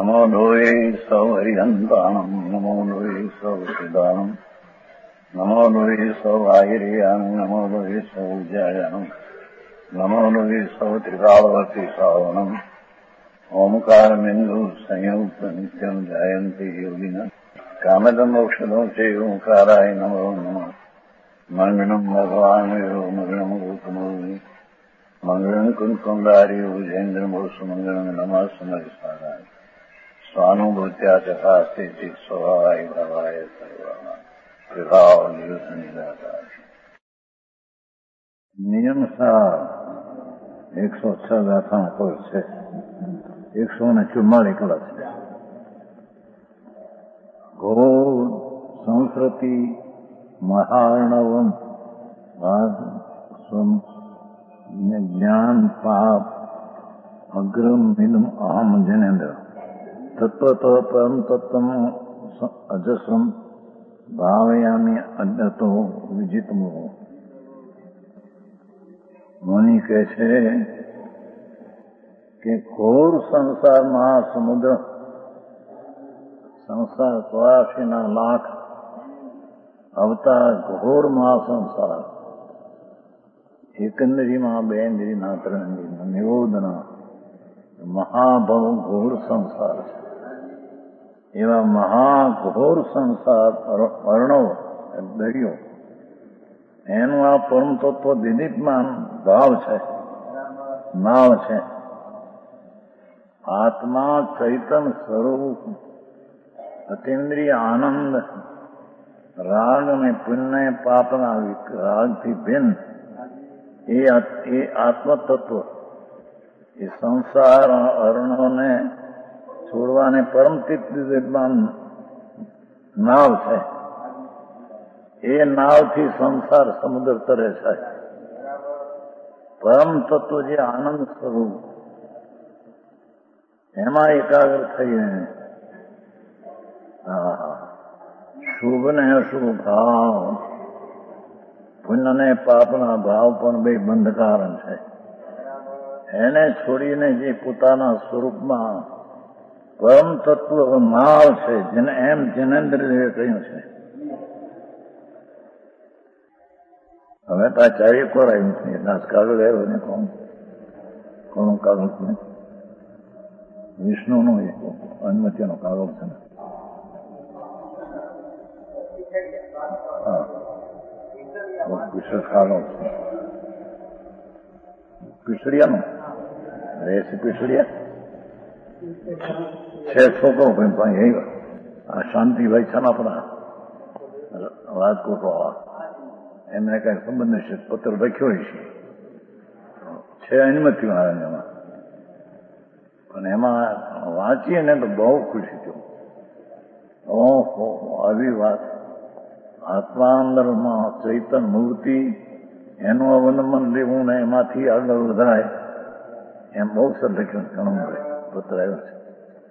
નમો લોહે સૌ હરિહંતાણમ નમો લોહે સૌ સિદ્ધાણમ નમો લોહે સૌ આહિર્યાણમ નમો લોહે સૌ જયાણમ નમો લોહે સૌ ત્રિકાળવતી શ્રાવણમ ઓમકારમિંદુ સંયુક્ત નિત્યમ જાયંતી યોગિના કામદમ ઔષધો છે ઓંકારાય નમો નમઃ મંગળમ ભગવાન મંગળમ ગૌતમોની મંગળમ કુંકુંડારી ઉજેન્દ્રમોસુ મંગળમ નમઃ સમરિસારાય સ્વાનુભૂત્યા ચકાસ્તે સ્વભાવાય ભાવાય સર્વા વિભાવ નિયુત નિરાકાર નિયમ 106 ગાથાનો કોર્સ છે. 144 કલાક છે. ઘોર સંસ્કૃતિ મહાર્ણવમ જ્ઞાન પાપ અગ્રમ મિલમ અહમ જનેન્દ્ર તત્વત પરમ તત્વમ અજસ્રમ ભાવયામી અજ્ઞતો વિજિતમો. મુનિ કહે છે કે ઘોર સંસાર મહાસમુદ્ર, સંસાર 84 લાખ અવતાર ઘોર મહાસંસાર, એકંદરીમાં બેન્દ્રીના ત્રણેન્દ્રીના નિરોધના મહાભવ ઘોર સંસાર છે. એવા મહાઘોર સંસાર વર્ણવ દરિયો, એનું આ પરમ તત્વ દિદીપમાન ભાવ છે, નાવ છે. આત્મા ચૈતન સ્વરૂપ અતિન્દ્રિય આનંદ રાગ અને પુણ્ય પાપના રાગથી ભિન્ન એ આત્મતત્વ એ સંસાર અર્ણોને છોડવાને પરમચિત્ત વિદ્વાન નાવ છે. એ નાવથી સંસાર સમુદ્ર તરે છે. પરમ તત્વ જે આનંદ સ્વરૂપ એમાં એકાગ્ર થઈને શુભ ને અશુભ ભાવ, પુણ્ય ને પાપના ભાવ પણ બે બંધકારણ છે. એને છોડીને જે પોતાના સ્વરૂપમાં પરમ તત્વ નાવ છે, જેને એમ જનેન્દ્રદેવે કહ્યું છે. હવે તો આ ચારે કોરાયું છે. કાગળ આવ્યો ને કોનું કાગળ છે? વિષ્ણુનો અનુમતિનો કાગળ છે ને. પીસડિયાનો રહેશે. પીસડિયા છે છોકરો ભાઈ આ શાંતિભાઈ છે ને આપણા રાજકોટ વાળા, એમને કઈ સંબંધ છે, પત્ર લખ્યો છે અનુમતિ વાળાને એમાં. પણ એમાં વાંચીએ ને તો બહુ ખુશી થયું. ઓહો, આવી વાત! આત્મા અંદરમાં ચૈતન મૂર્તિ, એનું અવલંબન લેવું ને એમાંથી આગળ વધાય, એમ બહુ સર લખ્યું ઘણું પત્ર આવ્યો છે.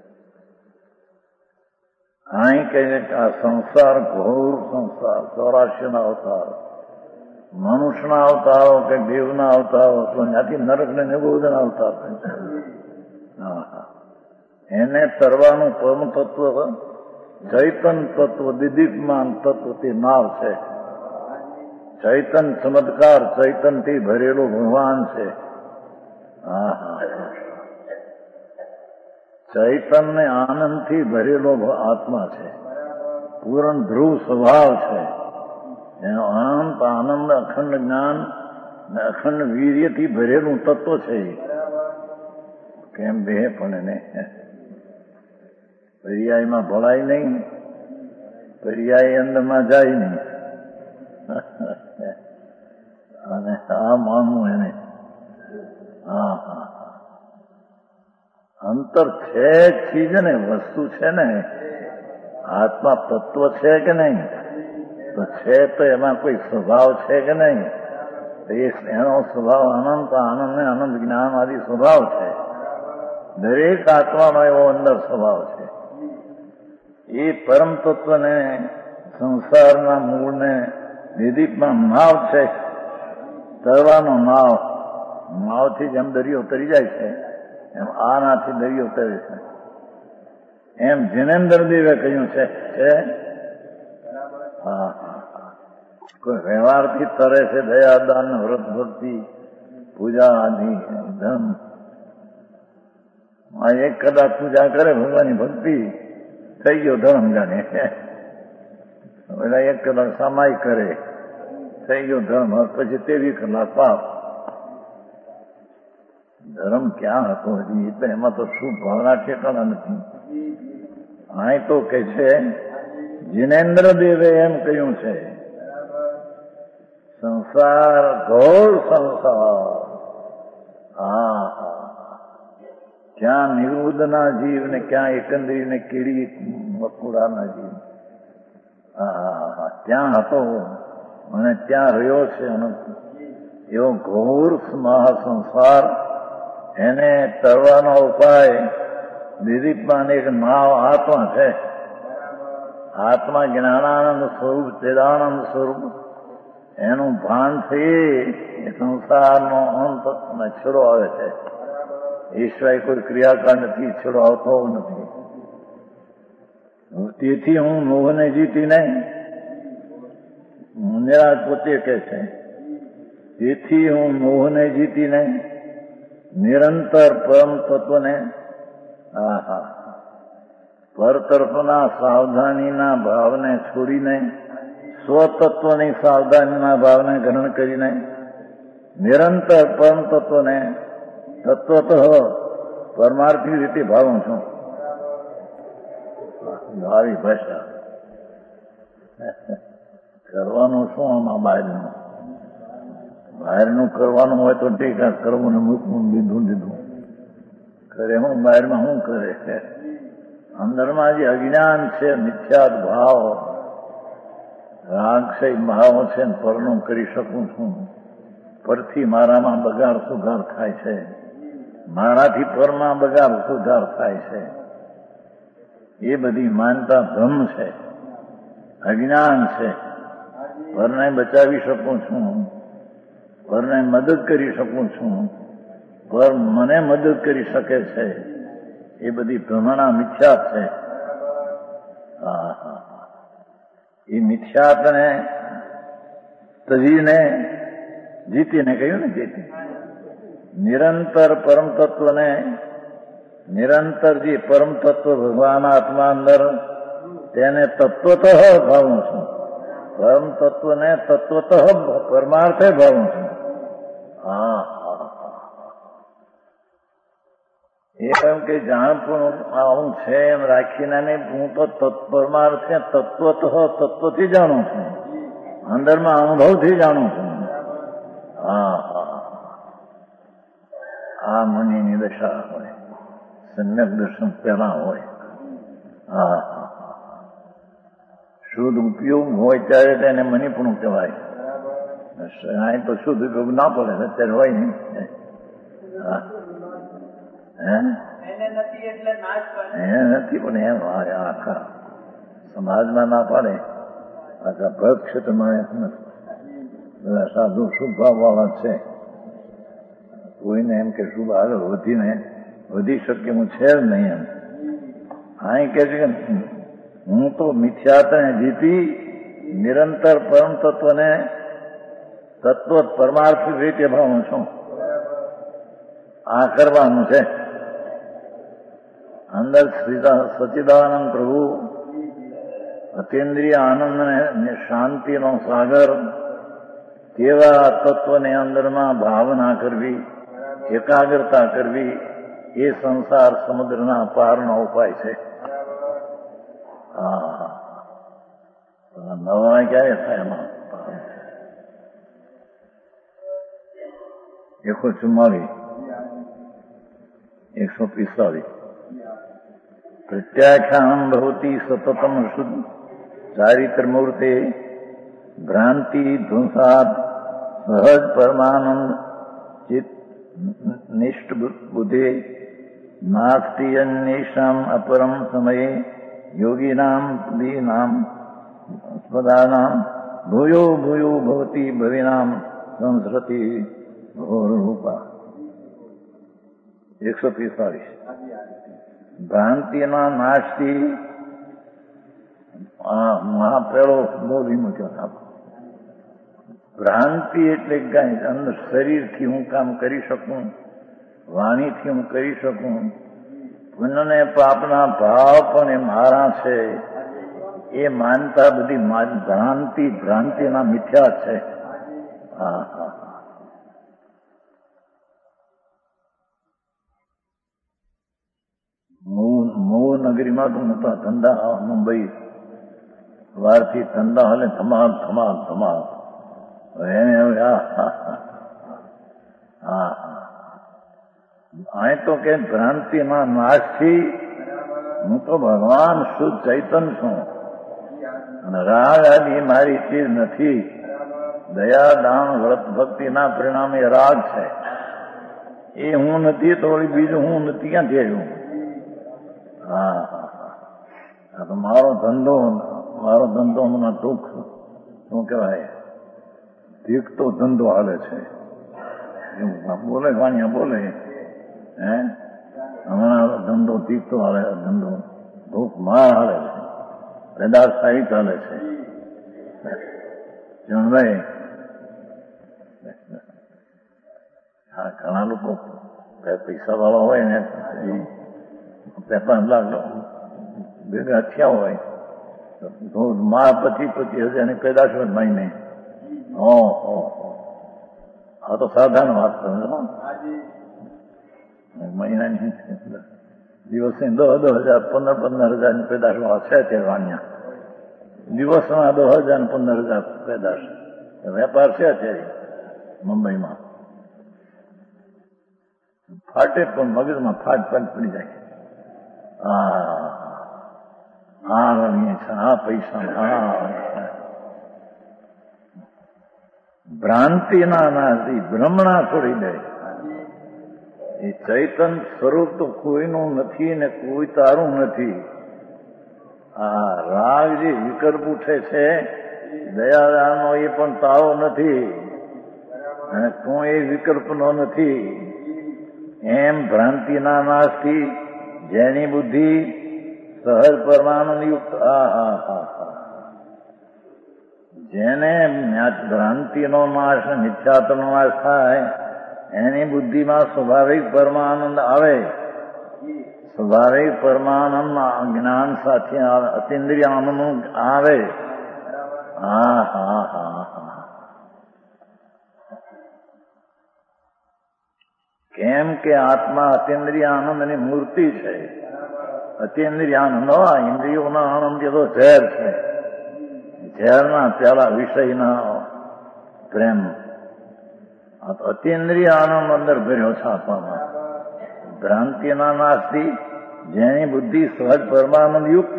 અહીં કહે કે આ સંસાર ઘોર સંસાર, 84 અવતાર, મનુષ્યના અવતારો કે દેવના અવતારો, તો ત્યાંથી નરક ને નિરોધના અવતાર છે. એને તરવાનું પરમ તત્વ ચૈતન તત્વ, દિદીપમાન તત્વ તે નાવ છે. ચૈતન ચમત્કાર, ચૈતનથી ભરેલો ભગવાન છે. ચૈતન ને આનંદથી ભરેલો આત્મા છે. પૂર્ણ ધ્રુવ સ્વભાવ છે. એનો અનંત આનંદ, અખંડ જ્ઞાન ને અખંડ વીર્યથી ભરેલું તત્વ છે. કેમ બે પણ એને પર્યાયમાં ભળાય નહીં, પર્યાય અંદરમાં જાય નહીં. અને આ માનવું એને અંતર છે ચીજ ને, વસ્તુ છે ને, આત્મા તત્વ છે કે નહીં? તો છે તો એમાં કોઈ સ્વભાવ છે કે નહીં? એનો સ્વભાવ અનંત આનંદ ને અનંત જ્ઞાન આદિ સ્વભાવ છે. દરેક આત્માનો એવો અંદર સ્વભાવ છે. એ પરમ તત્વને, સંસારના મૂળને દિદીપમાં નાવ છે, તરવાનો નાવ. નાવથી જેમ દરિયો તરી જાય છે એમ આનાથી દરિયો તરે છે. એમ જિનેન્દ્ર દેવે કહ્યું છે. હા, કોઈ વ્યવહારથી તરે છે દયાદાન વ્રત ભક્તિ પૂજા આદિ ધર્મ. એક કદાચ પૂજા કરે ભગવાનની ભક્તિ થઈ ગયો ધર્મ જાણે. પેલા એક કલાક સામાય કરે થઈ ગયો ધર્મ. પછી 23 કલાક પાપ. ધર્મ ક્યાં હતો હજી? એટલે એમાં તો શું ભાવના ઠેકાણા નથી. અહીં તો કે છે જિનેન્દ્ર દેવે એમ કહ્યું છે સંસાર ઘોર સંસાર. હા, ક્યાં નિરુદ્ધના જીવ ને ક્યાં એકંદરી ને કીડી મકોડાના જીવ. ત્યાં હતો અને ત્યાં રહ્યો છે. એવો ઘોર મહાસંસાર. એને તરવાનો ઉપાય દિલીપમાં એક નાવ આત્મા છે. આત્મા જ્ઞાનાનંદ સ્વરૂપ, ચેદાનંદ સ્વરૂપ. એનું ભાન થઈ એ સંસારનો અંત અને છેડો આવે છે. એ સિવાય કોઈ ક્રિયાકાંડથી છેડો આવતો નથી. તેથી હું મોહને જીતીને, નિરાજ પોતે કે છે, તેથી હું મોહને જીતીને નિરંતર પરમ તત્વને પરતરફના સાવધાનીના ભાવને છોડીને સ્વતત્વની સાવધાનીના ભાવને ગ્રહણ કરીને નિરંતર પરમ તત્વને તત્વતઃ પરમાર્થી રીતે ભાવું છું. ભાવી ભાષા. કરવાનું શું આમાં બહારનું? બહારનું કરવાનું હોય તો ટીકા કરવું ને મૂકવું લીધું કરે. હું બહારમાં શું કરે? અંદરમાં જે અજ્ઞાન છે, મિથ્યાત ભાવ, રાગક્ષય ભાવ છે, પરનું કરી શકું છું. પરથી મારામાં બગાડ સુધાર થાય છે, મારાથી પરમાં બગાડ સુધાર થાય છે. એ બધી માનતા ભ્રમ છે, અજ્ઞાન છે. પરને બચાવી શકું છું, પરને મદદ કરી શકું છું, પર મને મદદ કરી શકે છે. એ બધી ભ્રમણા મિથ્યાત છે. એ મિથ્યાતને તજીને જીતીને કહ્યું ને, જીતી નિરંતર પરમ તત્વને, નિરંતર જે પરમ તત્વ ભગવાન આત્મા અંદર, તેને તત્વતઃ ભાવું છું. પરમ તત્વને તત્વતઃ પરમાર્થે ભાવું છું. એમ કે જાણપણું આવું છે એમ રાખીને નહીં, હું તો પરમાર્થે તત્વતઃ તત્વથી જાણું છું, અંદરમાં અનુભવથી જાણું છું. આ મુનિની દશા હોય, સમ્યક દર્શન પહેલા હોય. શુદ્ધ ઉપયોગ હોય ત્યારે તેને મનીપણું કહેવાય. અહીં તો શુદ્ધ ઉપયોગ ના પડે, અત્યારે હોય નહીં. નથી પણ એમ આખા સમાજમાં ના પાડે. આખા ભરત ક્ષેત્રમાં બધા સાધુ શુભ ભાવ વાળા છે. કોઈને એમ કે શુભ આગળ વધી શકે હું છે જ નહીં. એમ અહીં કે છે કે હું તો મિથ્યાતને જીતી નિરંતર પરમ તત્વને તત્વ પરમાર્થિક રીતે ભાવું છું. આ કરવાનું છે. અંદર સચિદાનંદ પ્રભુ અતિન્દ્રિય આનંદ ને શાંતિનો સાગર, તેવા તત્વને અંદરમાં ભાવના કરવી, એકાગ્રતા કરવી, એ સંસાર સમુદ્રના પારનો ઉપાય છે. નવા ક્યારે થાય એમાં? 144, 145. પ્રત્યાખ્યાન ભવતી સતતમ શુદ્ધ ચારિત્રમૂર્તે ભ્રાંતિ ધ્વંસાત સહજ પરમાનંદ ચિત્ત નિષ્ઠ બુદ્ધે નાસ્તિ અન્યેષામ અપરમ સમયે યોગીનામ દીનામ સ્પદાનામ ભૂયો ભૂયો ભવતી ભવિનામ સંસ્રતિ ઘોર રૂપા. 145. ભ્રાંતિના નાશથી પેલો બોલી મૂક્યો. ભ્રાંતિ એટલે કઈ અંદર શરીરથી હું કામ કરી શકું, વાણીથી હું કરી શકું, પુણ્યને પાપના ભાવ પણ એ મારા છે એ માનતા બધી ભ્રાંતિના મિથ્યા છે. હા હા. મૂળ નગરીમાં તો મોટા ધંધા, મુંબઈ વારથી ધંધા હાલે ધમાલ ધમાલ ધમાલ. એને અહીં તો કે ભ્રાંતિના નાશથી હું તો ભગવાન શુદ્ધ ચૈતન છું અને રાગ આદિ મારી ચીજ નથી. દયા દાન વ્રત ભક્તિના પરિણામે રાગ છે. એ હું નથી તો બીજું હું નથી ક્યાંથી આવ્યું? હા, તો મારો ધંધો હમણાં દુઃખ શું કહેવાય, દીકતો ધંધો હાલે છે. બોલે વાણિયા બોલે, હમણાં ધંધો દીકતો હાલે, ધંધો દુઃખ માર હાલે છે, પેદાશ સાહિત હાલે છે. જણભાઈ, હા, ઘણા લોકો પૈસા વાળા હોય ને 5 લાખ ભેગા થયા હોય તો માં 25,000 પેદાશ હોય મહિને. આ તો સાધારણ વાત કરે. મહિનાની દિવસની 10,000 15,000 પેદાશ વાળા છે તે વાણિયા. દિવસમાં 10,000 15,000 પેદાશ વેપાર છે અત્યારે મુંબઈમાં. ફાટે પણ મગજમાં ફાટ પડી જાય. પૈસા ભ્રાંતિના નાશથી ભ્રમણા છોડી દે. એ ચૈતન સ્વરૂપ તો કોઈનું નથી ને કોઈ તારું નથી. આ રાગ જે વિકલ્પ ઉઠે છે દયાદાનનો એ પણ તારો નથી અને તું એ વિકલ્પનો નથી. એમ ભ્રાંતિના નાશથી જેની બુદ્ધિ સહજ પરમાનંદ યુક્ત, જેને ભ્રાંતિનો નાશ મિથ્યાત્વનો નાશ થાય એની બુદ્ધિમાં સ્વાભાવિક પરમાનંદ આવે. સ્વાભાવિક પરમાનંદ જ્ઞાન સાથે અતિન્દ્રિય આનંદ આવે. કેમ કે આત્મા અતિન્દ્રિય આનંદની મૂર્તિ છે. અતિન્દ્રિય આનંદ, ઇન્દ્રિયોના આનંદ એ તો ઝેર છે. ઝેરના પેલા વિષયના પ્રેમ. અતિન્દ્રિય આનંદ અંદર ભર્યો છે આત્મામાં. ભ્રાંતિના નાશથી જેની બુદ્ધિ સહજ પરમાનંદ યુક્ત.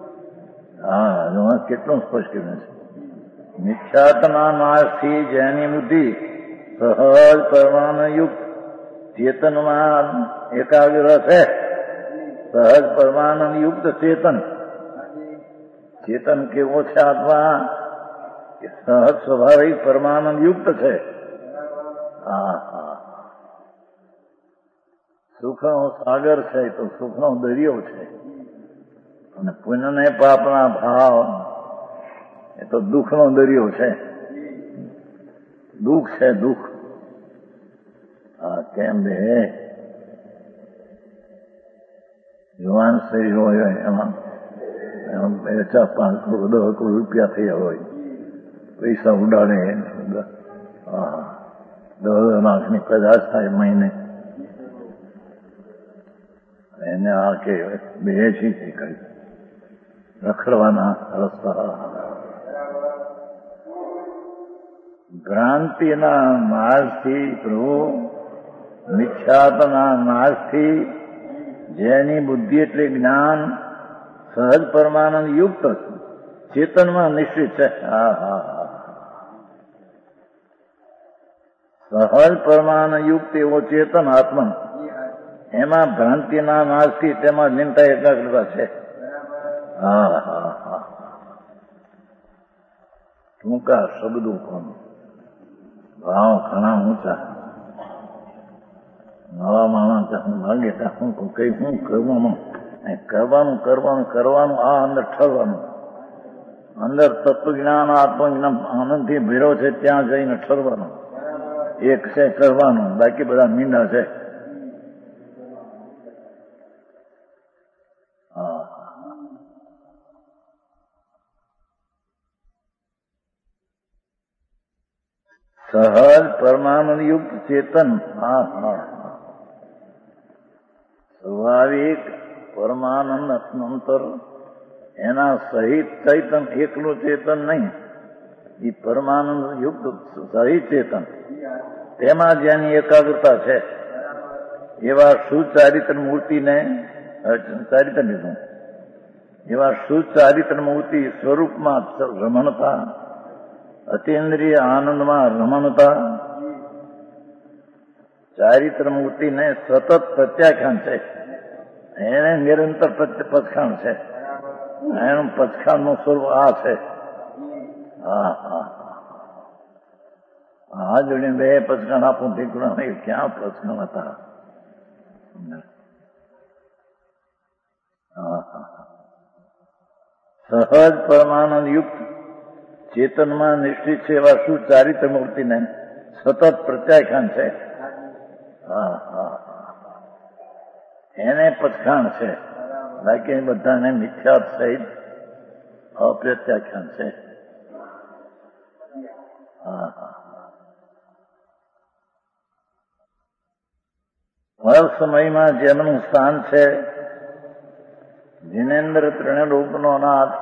કેટલું સ્પષ્ટ કર્યું છે. મિથ્યાત્વના નાશથી જેની બુદ્ધિ સહજ પરમાનંદ યુક્ત ચેતનમાં એકાગ્ર છે. સહજ પરમાનંદ યુક્ત ચેતન. ચેતન કેવો છે આત્મા? સહજ સ્વાભાવિક પરમાનંદ યુક્ત છે. સુખનો સાગર છે તો સુખનો દરિયો છે. અને પુણ્યને પાપના ભાવ એ તો દુઃખનો દરિયો છે. દુઃખ છે દુઃખ. કેમ બે યુવાન શરીર હોય એમાં 4-5 કરોડ 10 કરોડ રૂપિયા થયા હોય, પૈસા ઉડાડે, 10 લાખની પેદાશ થાય મહિને. એને આ કે બે છે કઈ રખડવાના રસ્તા. ભ્રાંતિના નાશથી પ્રભુ મિથ્યાત્વના નાશથી જેની બુદ્ધિ એટલે જ્ઞાન સહજ પરમાનંદ યુક્ત ચેતનમાં નિશ્ચિત છે. સહજ પરમાનંદ યુક્ત એવો ચેતન આત્મા, એમાં ભ્રાંતિના નાશથી તેમાં નિંતા એકાગ્રતા છે. ટૂંકા શબ્દો પણ ભાવ ઘણા ઊંચા. નવા માણસ હું લાગે હું કઈ હું કરવામાં કરવાનું કરવાનું કરવાનું, આ અંદર ઠરવાનું. અંદર તત્વજ્ઞાન આત્મજ્ઞાન આનંદથી ભેરો છે ત્યાં જઈને ઠરવાનું. એક છે કરવાનું, બાકી બધા મીંડા છે. સહજ પરમાનંદયુક્ત ચેતન. હા હા, સ્વાભાવિક પરમાનંદ અંતર એના સહિત ચૈતન, એકલું ચેતન નહીં, એ પરમાનંદ યુક્ત સહિત ચેતન, તેમાં જેની એકાગ્રતા છે એવા સુચારિત્ર મૂર્તિને ચારિત્ર લીધું. એવા સુચારિત્ર મૂર્તિ સ્વરૂપમાં રમણતા, અતિન્દ્રિય આનંદમાં રમણતા, ચારિત્ર મૂર્તિને સતત પ્રત્યાખ્યાન છે, એને નિરંતર પચખાણ છે. એનું પચખાણનું સ્વરૂપ આ છે. હા હા, આ જોડે બે પચખાણ આપું દીકરા ક્યાં પચખાણ હતા. સહજ પરમાનંદ યુક્ત ચેતનમાં નિશ્ચિત છે એવા શું ચારિત્ર મૂર્તિને સતત પ્રત્યાખ્યાન છે. હા હા, એને પચખાણ છે, બાકી બધાને મિથ્યા સહિત અપ્રત્યાખ્યાન છે. હા હા, હર સમયમાં જેમનું સ્થાન છે, જીનેન્દ્ર ત્રણરૂપનો નાથ,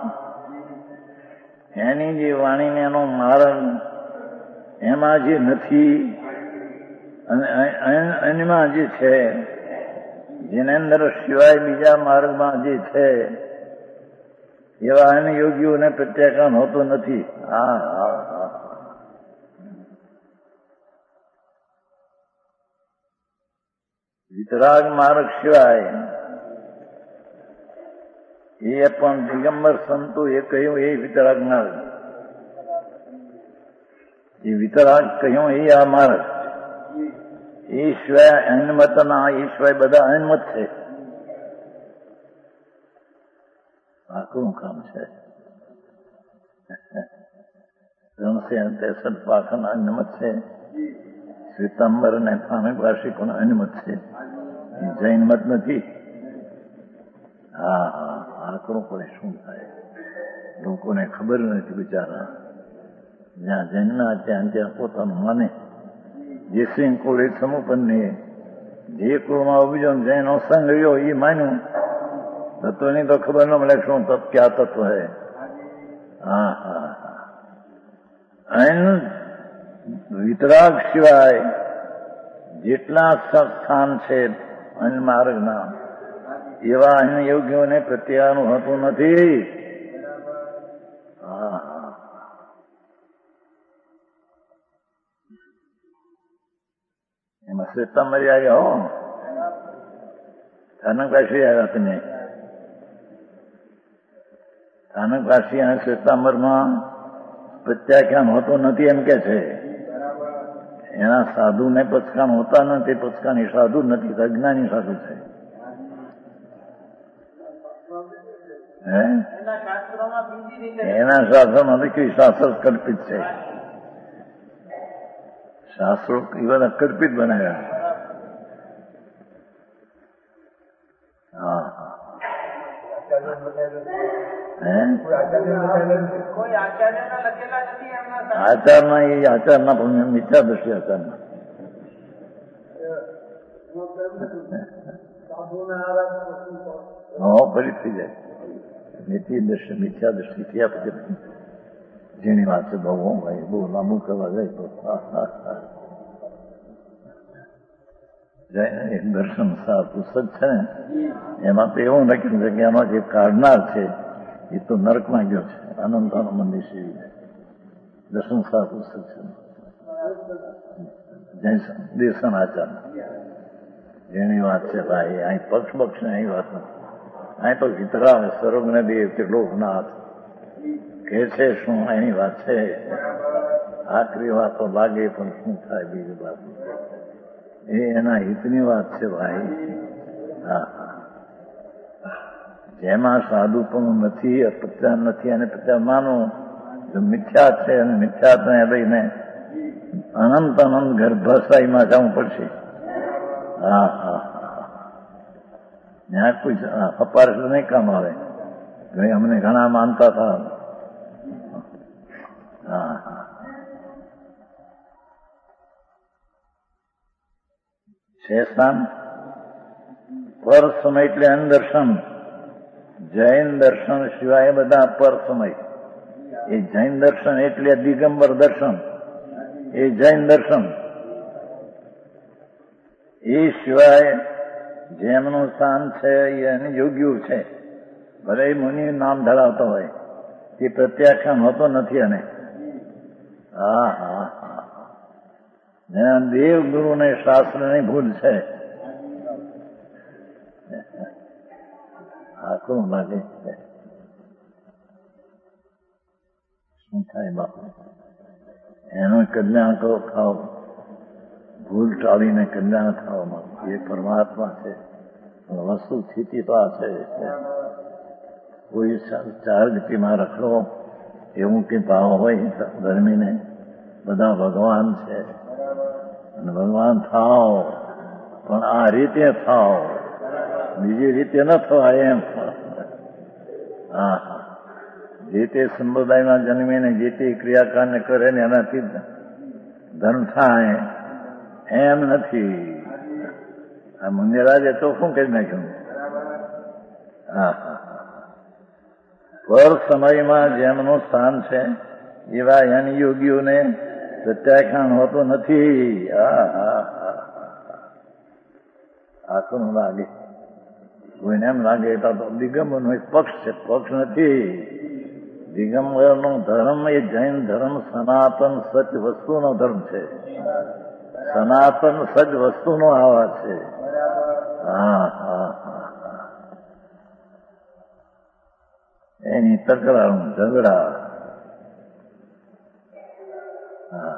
એની જે વાણીને એનો માર્ગ એમાં જે નથી અને એમાં જે છે, જીનેન્દ્ર સિવાય બીજા માર્ગમાં જે છે એવા અન્ય યોગીઓને પ્રત્યાખ્યાન હોતું નથી. હા હા હા, વિતરાગ માર્ગ સિવાય એ પણ દિગંબર સંતો એ કહ્યું એ વિતરાગ માર્ગ, એ વિતરાગ કહ્યું એ આ માર્ગ. એ સિવાય અનમતના, એ સિવાય બધા અનમત છે. આકરું કામ છે. 363 પાખન અનમત છે. શ્વેતાંબર અને પાણી પણ અનમત છે. જૈન મત નથી. હા હા, આકરું પડે શું થાય, લોકોને ખબર નથી બિચારા. જ્યાં જન્મ્યા ત્યાં પોતાનું માને. જે સિંહ કુળ એક સમૂપનની, જે કુળમાં ઉભજો જેનો સંગ રહ્યો એ માન્યું. તત્વની તો ખબર ન મળે શું તત્વ, ક્યાં તત્વ હે. હા હા હા, વિતરાગ સિવાય જેટલા સ્થાન છે અન્ય માર્ગના એવા અન્ય યોગીઓને પ્રત્યાનું હોતું નથી. હા હા, એમાં શ્વેતાંબરી આવ્યા હો, સ્થાનકવાસી આવ્યા તમે. સ્થાનકવાસી અને શ્વેતાંબરમાં પ્રત્યાખ્યાન હોતું નથી એમ કે છે. એના સાધુને પચખાણ હોતા નથી, પચખાણ એ સાધુ નથી, અજ્ઞાની સાધુ છે. એના શાસ્ત્રમાં કઈ શાસ્ત્ર કલ્પિત છે. શાસ્ત્રો એ બધા કલ્પિત બનાવ્યા. હા આચારના, એ આચારના પણ મિથ્યા દ્રષ્ટિ આચારના. ફરી થઈ જાય મિથ્યા દ્રષ્ટિ થયા પછી જેની વાત છે બહુ ભાઈ, બહુ લાંબુ કરવા જાય તો એક દર્શન સાર પુસ્તક છે ને, એમાં તો એવું લખ્યું છે કે એમાં જે કાઢનાર છે એ તો નરકમાં ગયો છે. અનંતાનું મંદિર છે, દર્શન સાર પુસ્તક છે, દેશન આચાર જેની વાત છે ભાઈ. અહીં પક્ષ બક્ષ ને અહીં વાત નથી. અહીં તો વિતરાગ સર્વજ્ઞ દેવ ત્રિલોકનાથ કે છે શું એની વાત છે. આખરી વાતો લાગે પણ શું થાય બીજી વાત એ એના હિતની વાત છે ભાઈ. હા હા, જેમાં સાધુપણું નથી, અપત્યા નથી અને પત્યા માનવું જો મિથ્યા છે અને મિથ્યાને લઈને અનંત અનંત ગર્ભાશયમાં જવું પડશે. હા હા ત્યાં કોઈ અપાર નહીં કામ આવે. ભાઈ અમને ઘણા માનતા હતા. હા હા શેષાન પર સમય એટલે અનદર્શન. જૈન દર્શન સિવાય બધા પર સમય. એ જૈન દર્શન એટલે દિગંબર દર્શન, એ જૈન દર્શન. એ સિવાય જેમનું સ્થાન છે એની યોગ્ય છે, ભલે મુનિ નામ ધરાવતો હોય, તે પ્રત્યાખ્યાન હોતો નથી. અને હા હા હા દેવ ગુરુ ને શાસ્ત્રની ભૂલ છે. આખું લાગે શું થાય બાપુ? એનું કલ્યાણ તો થાવ, ભૂલ ટાળીને કલ્યાણ થવામાં એ પરમાત્મા છે. વસ્તુ સ્થિતિ તો આ છે. કોઈ ચાર ગતિમાં રખડો એવું કે ભાવ હોય ગરમીને, બધા ભગવાન છે અને ભગવાન થાવ, પણ આ રીતે થાવ, બીજી રીતે ન થવાય એમ. હા હા જે તે સંપ્રદાયમાં જન્મીને જે તે ક્રિયાકાંડ કરે ને એનાથી ધર્મ થાય એમ નથી. આ મુંજરાજે તો શું કરી નાખ્યું? હા હા પર સમયમાં જેમનું સ્થાન છે એવા એની યોગીઓને પ્રત્યાખ્યાન હોતું નથી. હા હા આખું લાગે કોઈને એમ લાગે તો દિગંબરનો એક પક્ષ છે, પક્ષ નથી. દિગંબરનો ધર્મ એ જૈન ધર્મ સનાતન સચ વસ્તુનો ધર્મ છે. સનાતન સચ વસ્તુનો આવાજ છે. હા હા હા એની તકરાર ઝઘડા. હા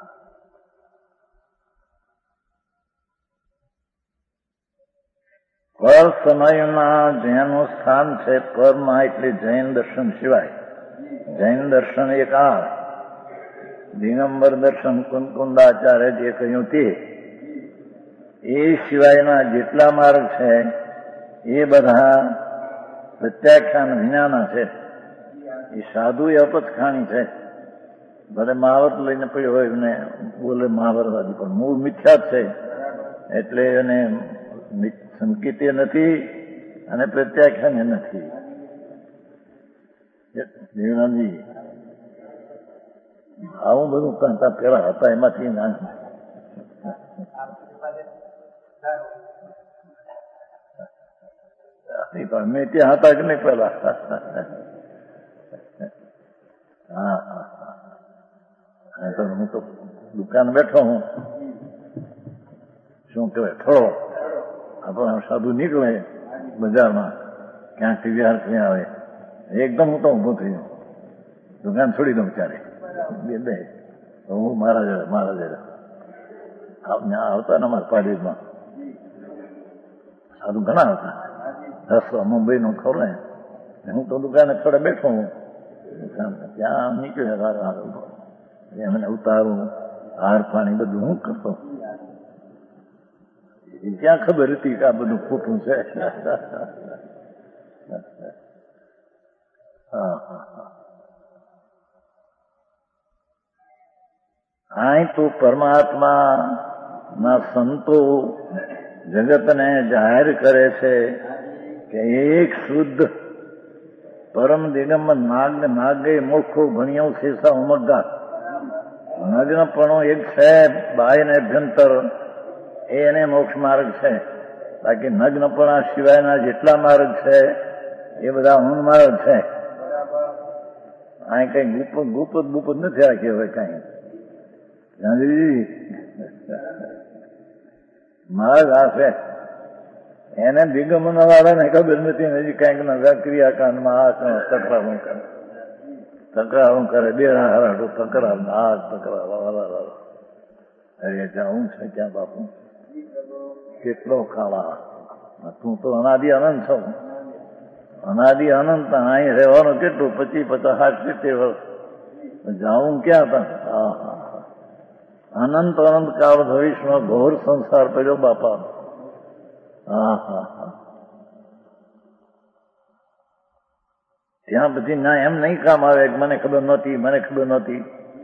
પર સમયમાં જેનું સ્થાન છે પરમાં એટલે જૈન દર્શન સિવાય. જૈન દર્શન એક આ દિગંબર દર્શન કુંદાચાર્ય જે કહ્યું તે, એ સિવાયના જેટલા માર્ગ છે એ બધા પ્રત્યાખ્યાન વિનાના છે. એ સાધુ એ અપતખાણી છે. ભલે મહાવત લઈને પડ્યો હોય ને બોલે મહાભારતવાદી, પણ મૂળ મિથ્યા છે. એટલે એને સંકેતે નથી અને પ્રત્યાખ્યાન નથી. દેવનાથજી આવું બધું કરતા પેલા હતા એમાંથી પણ મેં ત્યાં હતા કે નહીં પેલા? હા હા તો હું તો દુકાન બેઠો હું, શું કહેવાય થોડો આપણો સાધુ નીકળે બજારમાં ક્યાંક વિહાર ક્યાં આવે, એકદમ હું તો ઊભો થઈ જાઉં, દુકાન છોડી દઉં ત્યારે બે હું મારા જરા આવતા ને અમારા પાડેજમાં સાધુ ઘણા હતા. 10 મુંબઈનું ખરો ને હું તો દુકાને થોડે બેઠો હું ત્યાં નીકળ્યા એમને ઉતારું હાર પાણી બધું હું કરતો. ક્યાં ખબર હતી કે આ બધું ખોટું છે. અહીં તો પરમાત્મા ના સંતો જગતને જાહેર કરે છે કે એક શુદ્ધ પરમ દિગંબર નાગે મોખો ભણ્યો શેષા ઉમગ્ગા. નગ્નપણો એક છે બાહ્ય ને અભ્યંતર, એને મોક્ષ માર્ગ છે. બાકી નગ્નપણા સિવાયના જેટલા માર્ગ છે એ બધા ઊંઘ માર્ગ છે. અહીં કઈ ગુપત નથી રાખી હવે કઈ ગાંધીજી માર્ગ આ છે. એને દિગંબર વાળાને ખબર નથી હજી કઈક નગર ક્રિયાકાંડમાં આ તકરારું કરે બે હરાડું તકરાર આ તકરાર અરે જવું છે ક્યાં બાપુ? કેટલો ખાવા તું તો અનાદિ અનંત છો. અનાદિ અનંત અહીં રહેવાનું કેટલું 25, 50, 60, 70 વર્ષ જાઉં ક્યાં હતા? અનંત અનંત કાળ ભવિષ્યમાં ઘોર સંસાર પડ્યો બાપા. ત્યાં પછી ના એમ નહીં કામ આવે કે મને ખબર નહોતી, મને ખબર નહોતી.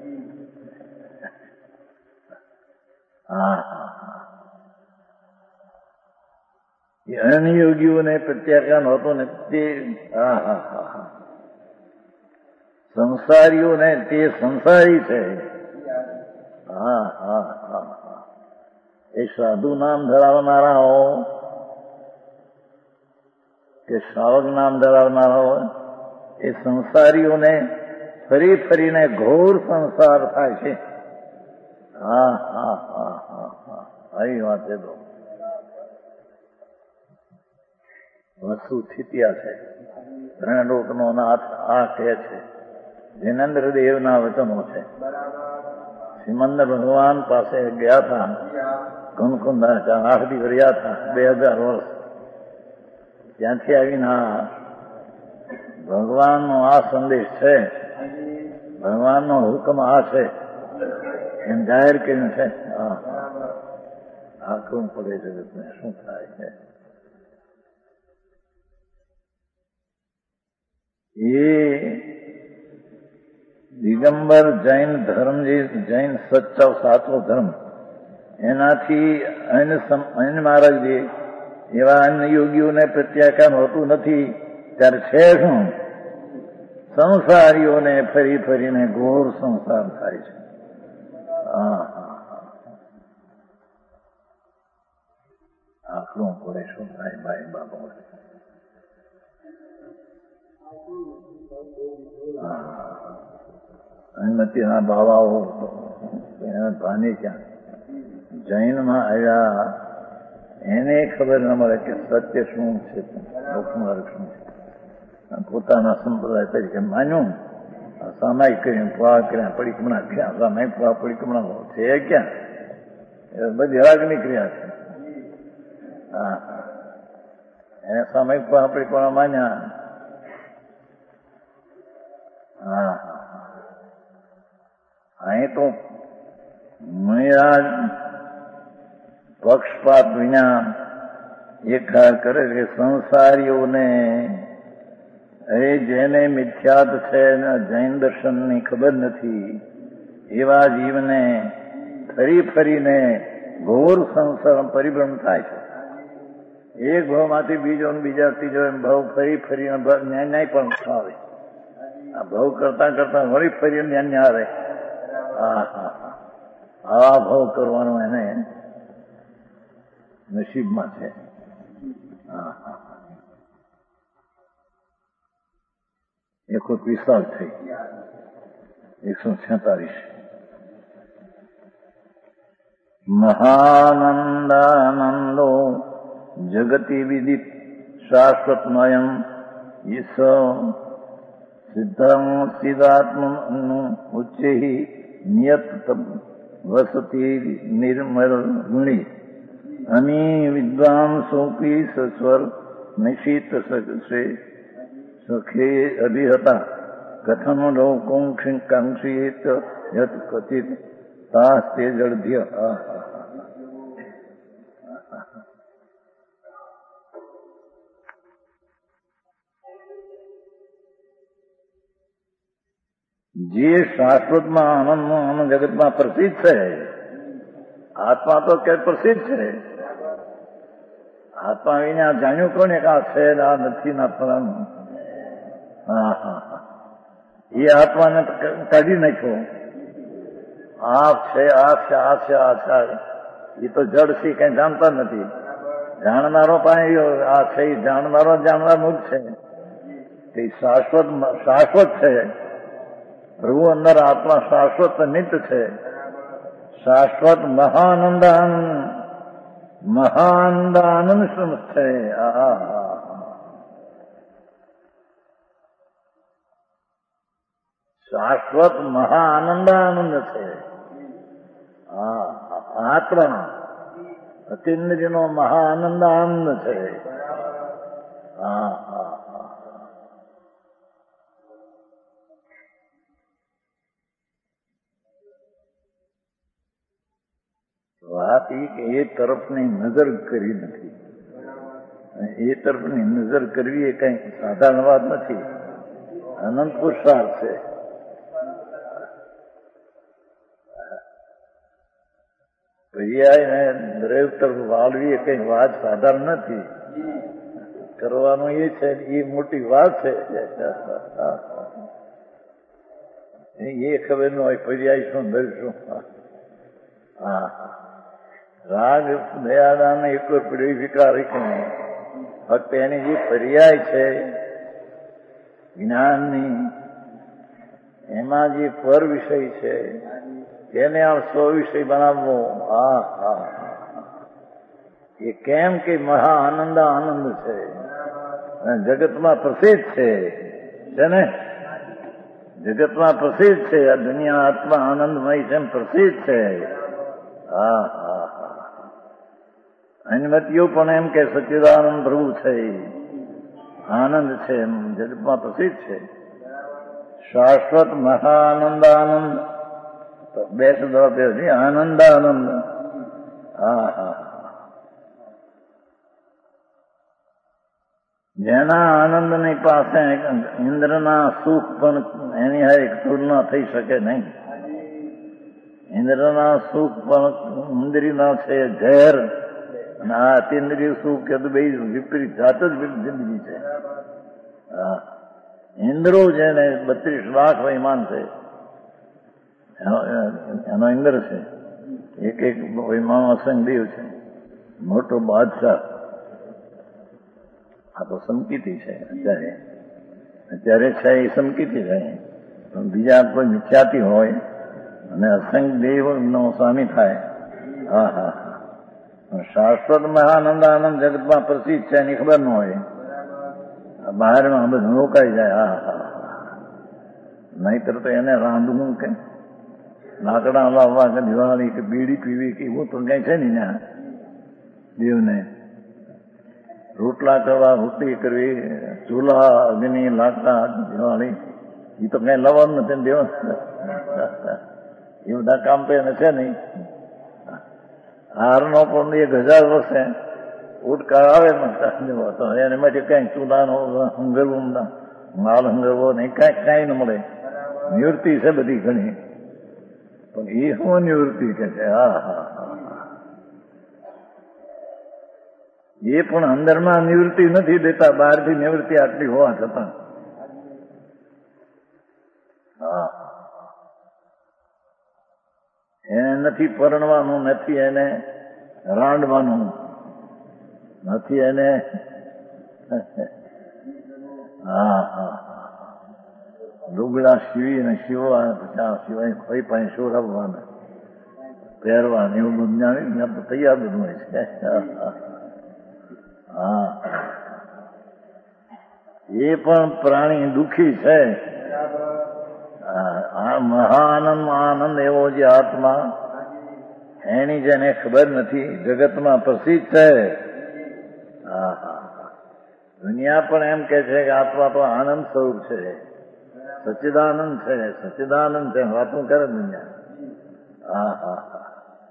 અનયોગીઓને પ્રત્યાખ્યાન હોતો ને તે સંસારીઓને તે સંસારી છે. એ સાધુ નામ ધરાવનારાઓ કે શ્રાવક નામ ધરાવનારાઓ એ સંસારીઓને ફરી ફરીને ઘોર સંસાર થાય છે. આવી વાત છે. તો વસ્તુ સ્થિત્યા છે. ત્રણલોકનો નાથ આ કહે છે. જૈનેન્દ્ર દેવના વચનો છે. સિમંદર ભગવાન પાસે ગયા હતા. કુનકુંદા 8 દિવસ રહ્યા હતા, 2000 વર્ષ. ત્યાંથી આવીને ભગવાનનો આ સંદેશ છે, ભગવાનનો હુકમ આ છે એમ જાહેર કર્યું છે. આ કેવું પડે જગતને શું થાય છે? એ દિગંબર જૈન ધર્મ, જે જૈન સાચો ધર્મ, એનાથી અન્ય મહારાજજી એવા અન્ય યોગીઓને પ્રત્યાખ્યાન હોતું નથી. ત્યારે છે શું? સંસારીઓને ફરી ફરીને ઘોર સંસાર થાય છે. આખરું પડે શું થાય ભાઈ બાપા? અન્નતિના બાવાઓ ભાની ક્યાં જૈનમાં આવ્યા, એને ખબર ન મળે કે સત્ય શું છે, મોક્ષમાર્ગ શું છે. પોતાના સંપ્રદાય તરીકે માન્યું, સામાયિક કરીને પુઆ કર્યા, પરિક્રમણા કર્યા. સામાયિક પુઆ પરિક્રમણા છે ક્યાં? એ બધી રાગની ક્રિયા છે. એને સામાયિક પુઆ પરિક્રમણા માન્યા. અહીં તો મહારાજ પક્ષપાત વિના એક કરે કે સંસારીઓને જેને મિથ્યાત છે, જૈન દર્શનની ખબર નથી, એવા જીવને ફરી ફરીને ઘોર સંસાર પરિભ્રમ થાય છે. એક ભાવમાંથી બીજો બીજા ત્રીજો એમ ભાવ ફરી ફરીને ન્યાય પણ આવે. આ ભાવ કરતા કરતા વળી ફરી ન્યાય આવે. આવા ભાવ કરવાનો એને નસીબમાં છે. એકો વિશાળ થઈ 146. મહાનંદાનંદો જગતિ વિદિત શાશ્વતમયમ ઈસ સિદ્ધમ સિદ્ધાત્મનું ઉચ્ચૈ નિયત વસતી નિર્મલ ગુણી અમી વિદ્વાંસોપી સસ્વર નિશિત સખે અભિહતા કથમ લોકોંક્ષિકાંક્ષિત યત કથિત તાસ્તે જળધ્ય. જે શાશ્વતમાં આનંદ જગતમાં પ્રસિદ્ધ છે, આત્મા તો કે પ્રસિદ્ધ છે. આત્મા વિના જાણ્યું કોને કે આ છે આ નથી ના ફલાનું. એ આત્માને કાઢી નાખ્યો. આ છે આ છે આ છે આ છે. એ તો જડ છે, કઈ જાણતા નથી. જાણનારો પાસે આ છે એ જાણનારો જાણવાનું જ છે. તે શાશ્વત છે. પ્રભુ અંદર આત્મા શાશ્વત નિત્ય છે. શાશ્વત મહાનંદાનંદ છે. શાશ્વત મહાનંદાનંદ છે. આત્મા અતિન્દ્રિયનો મહાનંદાનંદ છે. હતી કે એ તરફની નજર કરી નથી. એ તરફની નજર કરવી એ કઈ સાધારણ વાત નથી, અનંત પુરુષાર્થ છે. પર્યાય દરેક તરફ વાળવી એ કઈ વાત સાધારણ નથી. કરવાનું એ છે, એ મોટી વાત છે. એ ખબર ન હોય પર્યાય શું ધરશું. હા, રાગ દયાદાન એક પીડી વિકારી નહીં, ફક્ત એની જે પર્યાય છે જ્ઞાનની, એમાં જે પર વિષય છે એને આ સ્વ વિષય બનાવવો. હા હા, એ કેમ કે મહા આનંદ આનંદ છે, જગતમાં પ્રસિદ્ધ છે ને, જગતમાં પ્રસિદ્ધ છે. આ દુનિયા આત્મા આનંદમય છે એમ પ્રસિદ્ધ છે. હા હા હા, અન્યમતીઓ પણ એમ કે સચ્ચિદાનંદ પ્રભુ છે, આનંદ છે, એમ જગતમાં પ્રસિદ્ધ છે. શાશ્વત મહાનંદ આનંદ, બે શબ્દ આનંદ આનંદ. હા હા, જેના આનંદની પાસે ઇન્દ્રના સુખ પણ એની એક તુલના થઈ શકે નહીં. ઇન્દ્રના સુખ પણ ઇન્દ્રિયના છે ઝેર, અને આ અતિન્દ્રિય સુખ કે બે વિપરીત જાત જ જિંદગી છે. હા, ઇન્દ્રો જેને 32 લાખ વૈમાન છે, એનો ઇન્દ્ર છે. એક એક વૈમાન અસંગદેવ છે, મોટો બાદશાહ. આ તો સમકીતી છે અત્યારે છે, એ સમકીતી છે. પણ બીજા કોઈ મિથ્યાતી હોય અને અસંગ દેવ નો સ્વામી થાય. હા હા હા, શાશ્વત મહાનંદ આનંદ જગતમાં પ્રસિદ્ધ છે એની ખબર ન હોય, બહારમાં બધું રોકાઈ જાય. હા હા, નહીતર તો એને રાંધવું કે લાકડા લાવવા કે દિવાળી કે બીડી પીવી કે એવું તો કઈ છે ને. દેવને રોટલા કરવા, રોટલી કરવી, ચૂલા અગ્નિ લાકડા દિવાળી, એ તો કઈ લાવવાનું નથી દેવ. એ બધા કામ તો એને છે નહીં. હારનો પણ 1000 વર્ષે ઉટકાર આવે તો એને માટે કઈ ચૂલાનો હંગરવું, માલ હંગરવો નહીં, કઈ ન મળે. નિવૃત્તિ છે બધી ઘણી, પણ એ શું નિવૃત્તિ કે છે. હા હા હા, એ પણ અંદરમાં નિવૃત્તિ નથી દેતા, બહારથી નિવૃત્તિ આટલી હોવા છતાં. હા, એને નથી પરણવાનું, નથી એને રાંડવાનું, નથી એને. હા હા, લુગડા સીવીને સીવવા સિવાય કોઈ પાસે શોરાવવાના, પહેરવાનું એવું બધું તો તૈયાર બધું હોય છે. હા, એ પણ પ્રાણી દુઃખી છે. આ મહાનંદ આનંદ એવો જે આત્મા, એની જેને ખબર નથી, જગતમાં પ્રસિદ્ધ છે. હા હા, દુનિયા પણ એમ કે છે કે આત્મા તો આનંદ સ્વરૂપ છે, સચ્ચિદાનંદ છે, સચ્ચિદાનંદ છે, વાતું કરે દુનિયા. હા હા હા,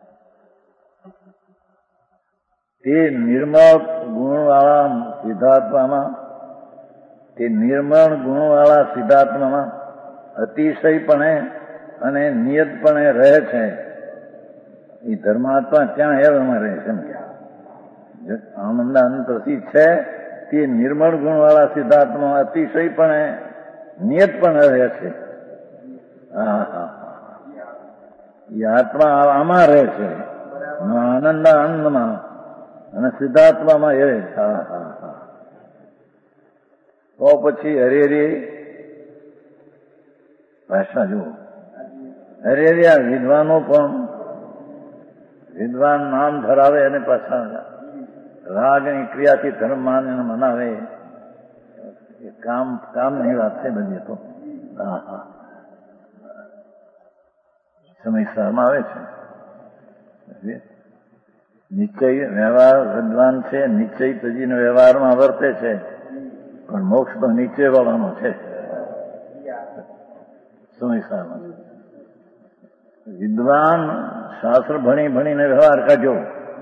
તે નિર્મળ ગુણવાળા સિદ્ધાત્મામાં, તે નિર્મળ ગુણવાળા સિદ્ધાત્મામાં અતિશયપણે અને નિયતપણે રહે છે. એ ધર્માત્મા ક્યાં એવામાં રહે છે? આનંદાનંદ પ્રસિદ્ધ છે તે નિર્મળ ગુણવાળા સિદ્ધાત્મા અતિશયપણે નિયતપણે રહે છે. હા હા, એ આત્મા આમાં રહે છે, આનંદ આનંદમાં અને સિદ્ધાત્મામાં એ. હા હા હા, તો પછી હરે ભાષા જુઓ, હરે આ વિદ્વાનો પણ વિદ્વાન નામ ધરાવે અને પાછા રાગની ક્રિયાથી ધર્મ માને મનાવે, એ કામની વાત છે બધી. તો હા હા, સમયસરમાં આવે છે. નિશ્ચય વ્યવહાર વિદ્વાન છે, નિશ્ચય તજીનો વ્યવહારમાં વર્તે છે, પણ મોક્ષ તો નિશ્ચય વાળાનો છે. સમયસરમાં વિદ્વાન શાસ્ત્ર ભણી ભણીને વ્યવહાર કાઢ્યો,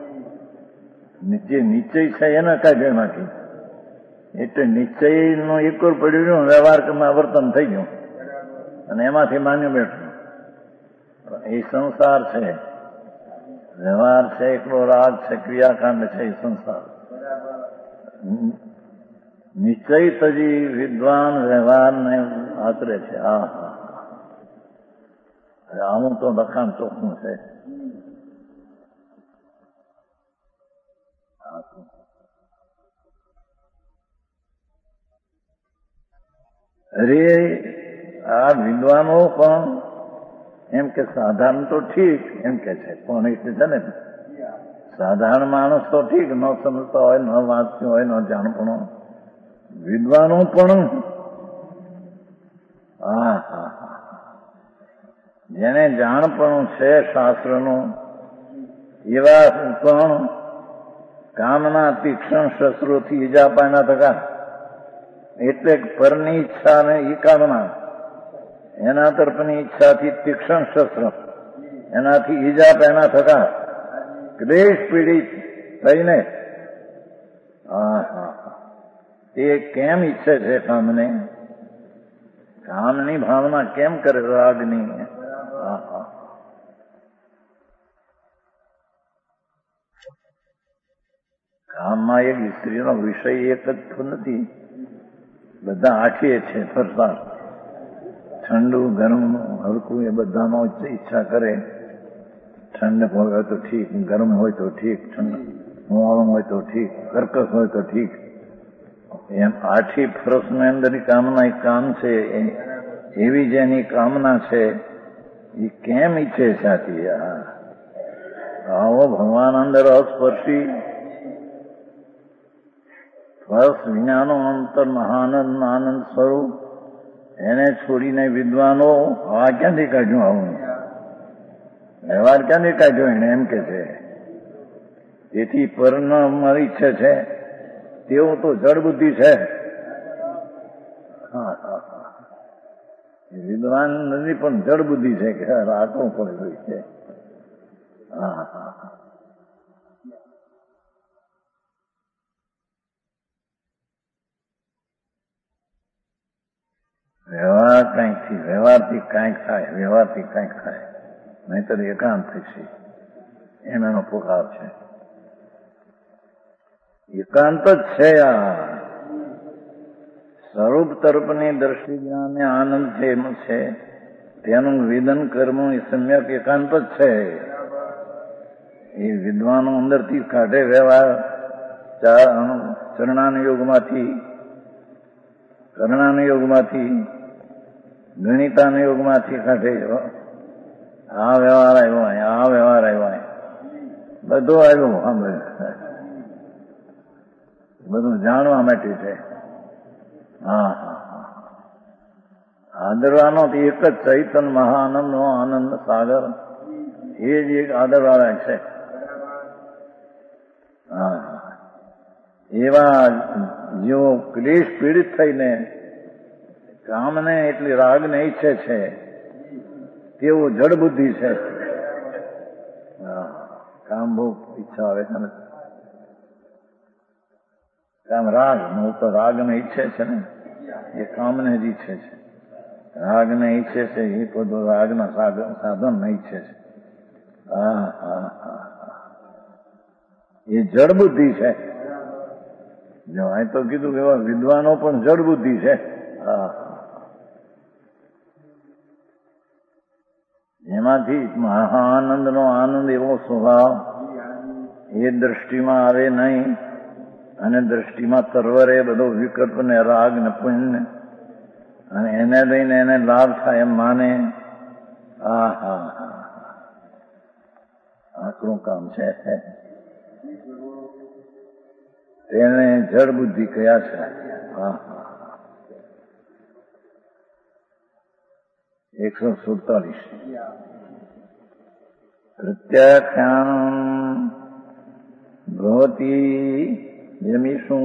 નિશ્ચય છે એને કાઢ્યો એમાંથી. એટલે નિશ્ચયનો એકર પડ્યું, વ્યવહારમાં વર્તન થઈ ગયું અને એમાંથી માન્યું બેઠું. એ સંસાર છે, વ્યવહાર છે, એકલો રાગ છે, ક્રિયાકાંડ છે, એ સંસાર. નિશ્ચય તજી વિદ્વાન વ્યવહારને આચરે છે. હા હા, આવું તો લખાણ ચોખ્ખું છે. અરે આ વિદ્વાનો પણ એમ કે સાધારણ તો ઠીક એમ કે છે, પણ એટલે છે ને સાધારણ માણસ તો ઠીક, ન સમજતા હોય, ન વાંચ્યું હોય, ન જાણપણું. વિદ્વાનો પણ હા હા હા, જેને જાણપણું છે શાસ્ત્રનું, એવા પણ કામના તીક્ષ્ણ શસ્ત્રોથી ઈજા પામ્યા થતા. એટલે પરની ઈચ્છા ને એ કામના, એના તરફની ઈચ્છાથી તીક્ષ્ણ શસ્ત્ર, એનાથી ઈજા પામ્યા થતા ક્લેશ પીડિત થઈને હા હા એ કેમ ઈચ્છે છે કામને? કામની ભાવના કેમ કરે? રાગની. હા હા, કામમાં એક સ્ત્રીનો વિષય એક જ નથી, બધા આઠીએ છે ફરતા. ઠંડુ ગરમ હલકું એ બધાનો ઈચ્છા કરે. ઠંડ હોય તો ઠીક, ગરમ હોય તો ઠીક, ઠંડ મોળું હોય તો ઠીક, કર્કશ હોય તો ઠીક. એમ આઠી ફરસની અંદરની કામના એક કામ છે. એવી જેની કામના છે એ કેમ ઈચ્છે સાથી? આવો ભગવાન અંદર અસ્પર્શી સ્પર્શ વિનાનો અંતર મહાનંદ આનંદ સ્વરૂપ, એને છોડીને વિદ્વાનો આ ક્યાંથી કાઢ્યું? આવું વ્યવહાર ક્યાંથી કાઢ્યો એને? એમ કે છે. તેથી પરનો મારી ઈચ્છે છે તેવું તો જડ બુદ્ધિ છે. હા હા હા, વિદ્વાન નથી પણ જડ બુદ્ધિ છે કે રાખવું પડે છે. હા હા હા, વ્યવહાર કંઈકથી, વ્યવહારથી કાંઈક થાય, વ્યવહારથી કાંઈક થાય, નહીતર એકાંત થશે. એમ એનો પુકાર છે. એકાંત જ છે. આ સ્વરૂપ તરફની દ્રષ્ટિ જ્ઞાને આનંદ છે એમ છે, તેનું વિદન કરવું એ સમ્યક એકાંત જ છે. એ વિદ્વાનો અંદરથી કાઢે વ્યવહાર, ચરણાનુયોગમાંથી, કર્ણાનુયોગમાંથી, ગણિતાનુયોગમાંથી કાઢે. આ વ્યવહાર આવ્યો, આ વ્યવહાર આવ્યો, બધું આવ્યું. બધું જાણવા માટે છે. હા હા હા, આદરવાનો એક જ ચૈતન મહાનંદનો આનંદ સાગર, એ જ એક આદરવાળા છે. હા, એવા જેઓ ક્લેશ પીડિત થઈને કામને એટલે રાગને ઈચ્છે છે તેઓ જડ બુદ્ધિ છે. કામ બહુ ઈચ્છા આવે છે ને, કામ રાગ તો રાગને ઈચ્છે છે ને, એ કામને જ ઈચ્છે છે. રાગને ઈચ્છે છે એ બધું રાગના સાધન ઈચ્છે છે. હા હા હા, એ જડ બુદ્ધિ છે. જો અહીં તો કીધું કે એવા વિદ્વાનો પણ જડ બુદ્ધિ છે. હા, એમાંથી મહાઆનંદનો આનંદ એવો સ્વભાવ એ દ્રષ્ટિમાં આવે નહીં, અને દ્રષ્ટિમાં તરવરે બધો વિકલ્પ ને રાગ ને પુણ્ય અને એને લઈને એને લાભ થાય એમ માને. હા હા હા, આકરું કામ છે. તેને જડ બુદ્ધિ કયા છે. હા હા, 147. પ્રત્યાખ્યાન ભવતી યમીશું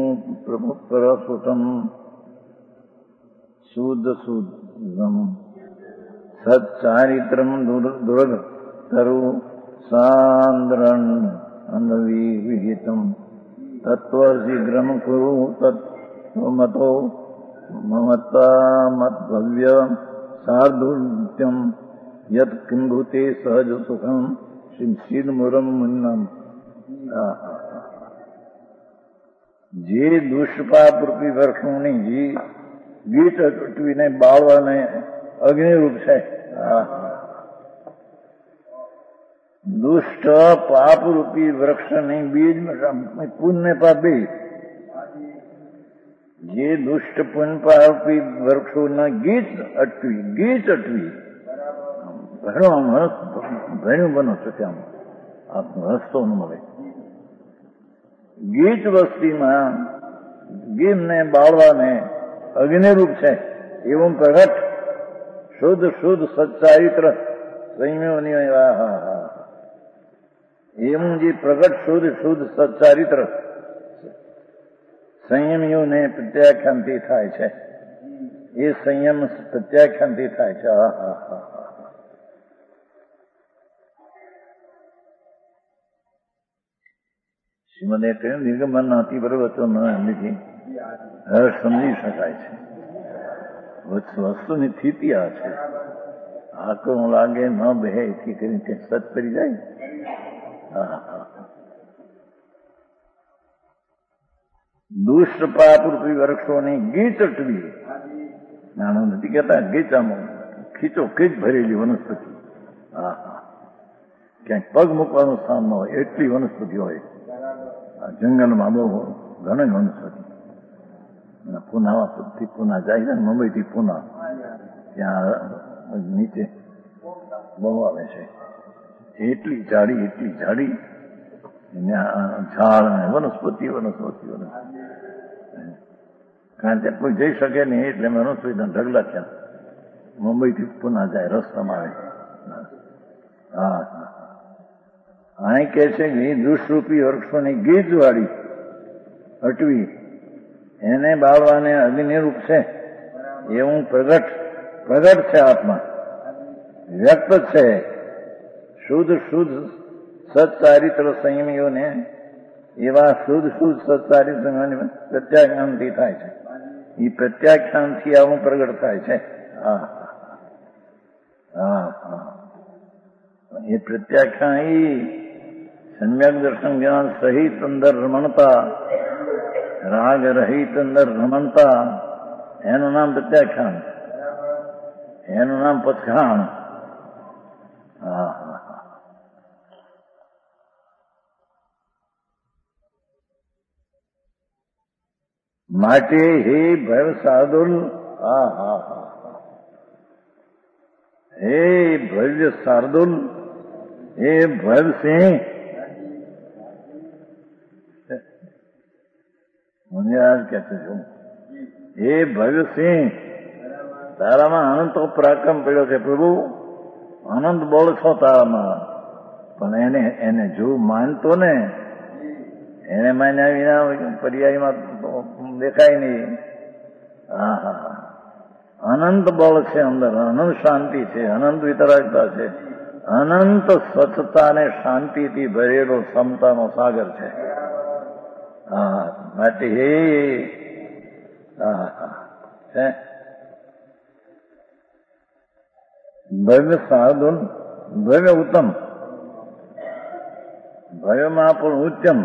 પરસુતમ શુદ્ધ શુદ્ધમ સચ્ચારિત્રમ દુર્ગ તરુ સાંદ્રન અનવિહિતમ તત્વ શીઘ્રમ કુરુ તત્વમતો મમતા મદ્ભવ્ય સાર્ધુલ્યમ યત કિંભૂતે સહજ સુખમ શિમુરમ મુન્નમ. જે દુષ્પાપ રૂપી વૃક્ષોની ગીત અટવીને બાળવાને અગ્નિરૂપ છે. દુષ્ટ પાપ રૂપી વૃક્ષની બીજ પુણ્ય પાપ બે. જે દુષ્ટ પુણ્ય પાપી વૃક્ષોના ગીત અટવી ભણ્યું બનો છો ત્યાં આપનો રસ્તો ન મળે. ગીત વસ્તીમાં ગીમને બાળવાને અગ્નિરૂપ છે. એવું પ્રગટ શુદ્ધ સચ્ચારિત્ર સંયમની એવું જે પ્રગટ શુદ્ધ સચ્ચારિત્ર સંયમીઓને પ્રત્યાખ્યાનથી થાય છે. એ સંયમ પ્રત્યાખ્યાનથી થાય છે. શ્રીમદે કહ્યું નિર્ગમન અતિ પર્વતો નથી હર્ષ સમજી શકાય છે. વસ્તુની સ્થિતિ આ છે. આંખો લાગે ન બે એથી કરીને સત કરી જાય. દુષ્ટ પાપ રૂપી વૃક્ષોની ગીચ અટવી. નાનું નથી કહેતા ગીચામાં ખીચો ખીચ ભરેલી વનસ્પતિ. ક્યાંક પગ મૂકવાનું સ્થાન ન હોય એટલી વનસ્પતિ હોય. જંગલમાં બહુ ઘણી વનસ્પતિ. પૂનાથી પૂના જાય છે ને, મુંબઈથી પૂના ત્યાં નીચે બહુ આવે છે. એટલી જાડી ઝાડ ને વનસ્પતિ. કારણ ત્યાં કોઈ જઈ શકે નહીં એટલે વનસ્પતિના ઢગલા થયા. મુંબઈથી પૂના જાય રસ્તામાં આવે. અહીં કે છે કે દુષ્ટરૂપી વૃક્ષોની ગીત વાળી અટવી એને બાળવાને અગ્નિરૂપ છે. એવું પ્રગટ છે. આત્મા વ્યક્ત છે. શુદ્ધ સચ્ચારિત્ર સંયમીઓને એવા શુદ્ધ સચ્ચારિત્ર પ્રત્યાખ્યાનથી થાય છે. એ પ્રત્યાખ્યાનથી આવું પ્રગટ થાય છે. એ પ્રત્યાખ્યાન એ સમ્યક દર્શન જ્ઞાન સહિત અંદર રમણતા, રાગ રહિત અંદર રમણતા, એનું નામ પ્રત્યાખ્યાન, એનું નામ પથખાણ. માટે હે ભવ સાદુલ, હે ભવ્ય શાર્દુલ, હે ભવસિંહ, મને આજ કે છે હે ભવ્યસિંહ, તારામાં અનંત પરાક્રમ પડ્યો છે પ્રભુ. અનંત બળ છો તારામાં. પણ એને જો માનતો ને, એને માન્યા વિના પર્યાયમાં દેખાય નહીં. અનંત બળ છે અંદર, અનંત શાંતિ છે, અનંત વિતરાગતા છે, અનંત સ્વચ્છતા અને શાંતિથી ભરેલો સમતાનો સાગર છે. માટે હે ભવ્ય સાધુન, ભવ્ય ઉત્તમ, ભવ્યમાં પણ ઉત્તમ.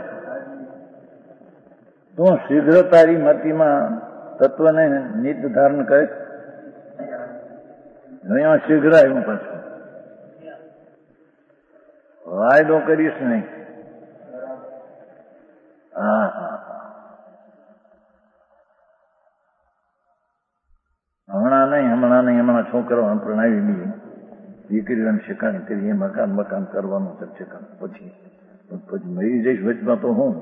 તું શીઘ્ર તારી મતિમાં તત્વને નિત ધારણ કરે. અહીંયા શીઘ્ર આવ્યું પાછું. વાયદો કરીશ નહીં. હમણાં છોકરાઓ પ્રણાવી બી દીકરીઓને શીખાણી કરીએ, મકાન કરવાનું છે શીખાણ. પછી મરી જઈશ વચમાં તો હું.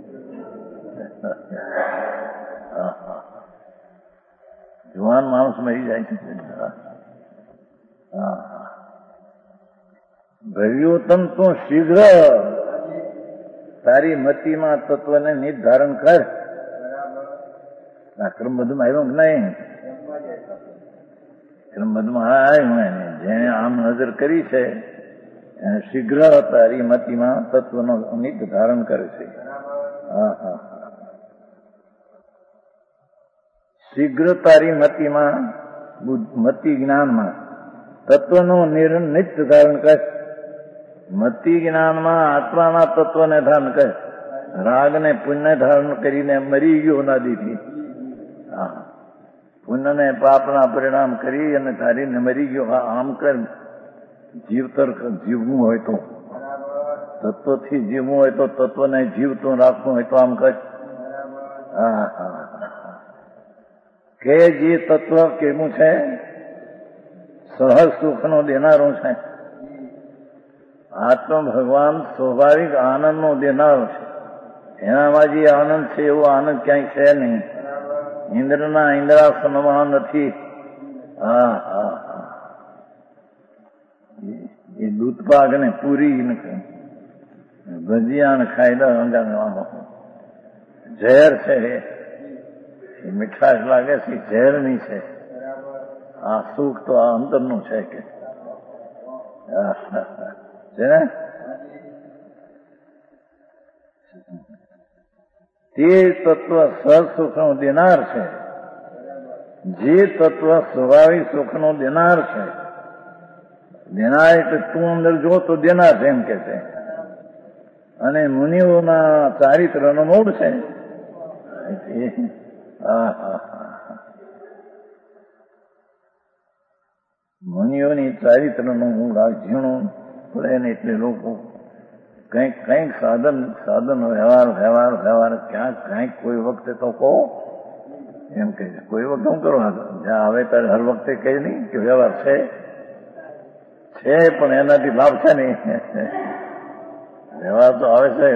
જવાન માણસ મરી જાય છે. ભવ્યોત્તમ તું શીઘ્ર તારી મતિમાં તત્વને નિર્ધારણ કર. આ ક્રમ બધું આવ્યો કે નહીં? એટલે મધમાં આવ્યું એને જેને આમ નજર કરી છે એને શીઘ્ર તારી મતીમાં તત્વનો નિત ધારણ કરે છે. હા હા શીઘ્ર તારી મતીમાં મતિ જ્ઞાનમાં તત્વનું નિત્ય ધારણ કરે. મતિ જ્ઞાનમાં આત્માના તત્વને ધારણ કરે. રાગને પુણ્ય ધારણ કરીને મરી ગયો નાદીથી. હા પુણ્યને પાપના પરિણામ કરી અને ધારીને મરી ગયો. હા આમ કર. જીવતર જીવવું હોય તો તત્વથી જીવવું હોય તો તત્વને જીવતું રાખવું હોય તો આમ કર. હા હા કે જે તત્વ કેવું છે સહજ સુખનો દેનારું છે. આત્મ ભગવાન સ્વાભાવિક આનંદનો દેનારો છે. એનામાં જે આનંદ છે એવો આનંદ ક્યાંય છે નહીં. ઇન્દ્રના ઇન્દ્રાસનમાં નથી. હા હા હા એ દૂધપાક ને પૂરી ભજીયા ને ખાયલા ઝેર છે. એ મીઠાશ લાગે છે ઝેર ની છે. આ સુખ તો આ અંતરનું છે કે છે ને. તે તત્વ સહજ સુખનો દેનાર છે. જે તત્વ સ્વાભાવિક સુખનો દેનાર છે. દેનાર એટલે તું અંદર જો તો દેનાર છે એમ કે છે. અને મુનિઓના ચારિત્રનો મૂળ છે. મુનિઓની ચારિત્રનું મૂળ આ ઝીણું પડે ને એટલે લોકો કંઈક સાધન વ્યવહાર ક્યાંક કંઈક કોઈ વખતે તો કહો એમ કહે છે. કોઈ વખતે શું કરો જ્યાં આવે ત્યારે હર વખતે કહે નહીં કે વ્યવહાર છે પણ એનાથી લાભ છે નહીં. વ્યવહાર તો આવે છે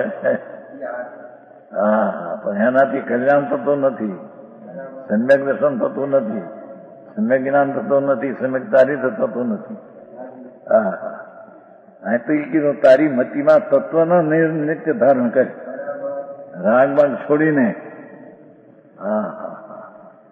હા પણ એનાથી કલ્યાણ થતું નથી. સમ્યક દર્શન થતું નથી. સમ્યક જ્ઞાન થતું નથી. સમ્યક ચારિત્ર થતું નથી. હા આ તો એ કીધું તારી મતીમાં તત્વનો નિત્ય ધારણ કરે. રાગ બાગ છોડીને. હા હા હા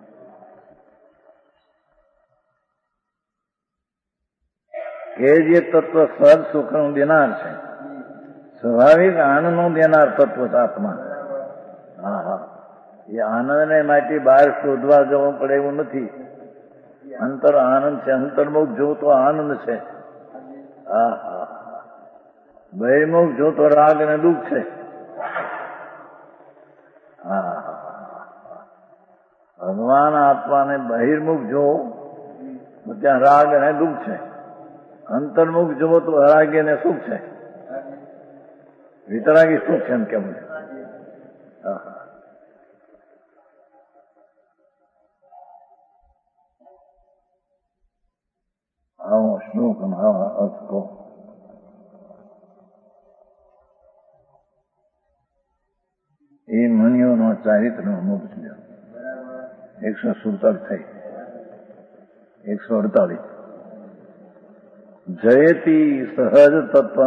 કે જે તત્વ સહજ સુખનું દેનાર છે. સ્વાભાવિક આનંદનું દેનાર તત્વ છે આત્મા. હા હા એ આનંદને માટે બહાર શોધવા જવું પડે એવું નથી. અંતર આનંદ છે. અંતર્મુખ જો તો આનંદ છે. હા હા બહિર્મુખ જો તો રાગ અને દુઃખ છે. હા ભગવાન આત્માને બહિર્મુખ જો તો ત્યાં રાગ અને દુઃખ છે. અંતર્મુખ જુઓ તો રાગ અને સુખ છે. વિતરાગી સુખ છે એમ કેવું છે. આવો શ્લોક અર્થ કહો. એ મુનિઓનો ચારિત્રનો મૂળ છે. 147 થઈ 148 જયતી સહજ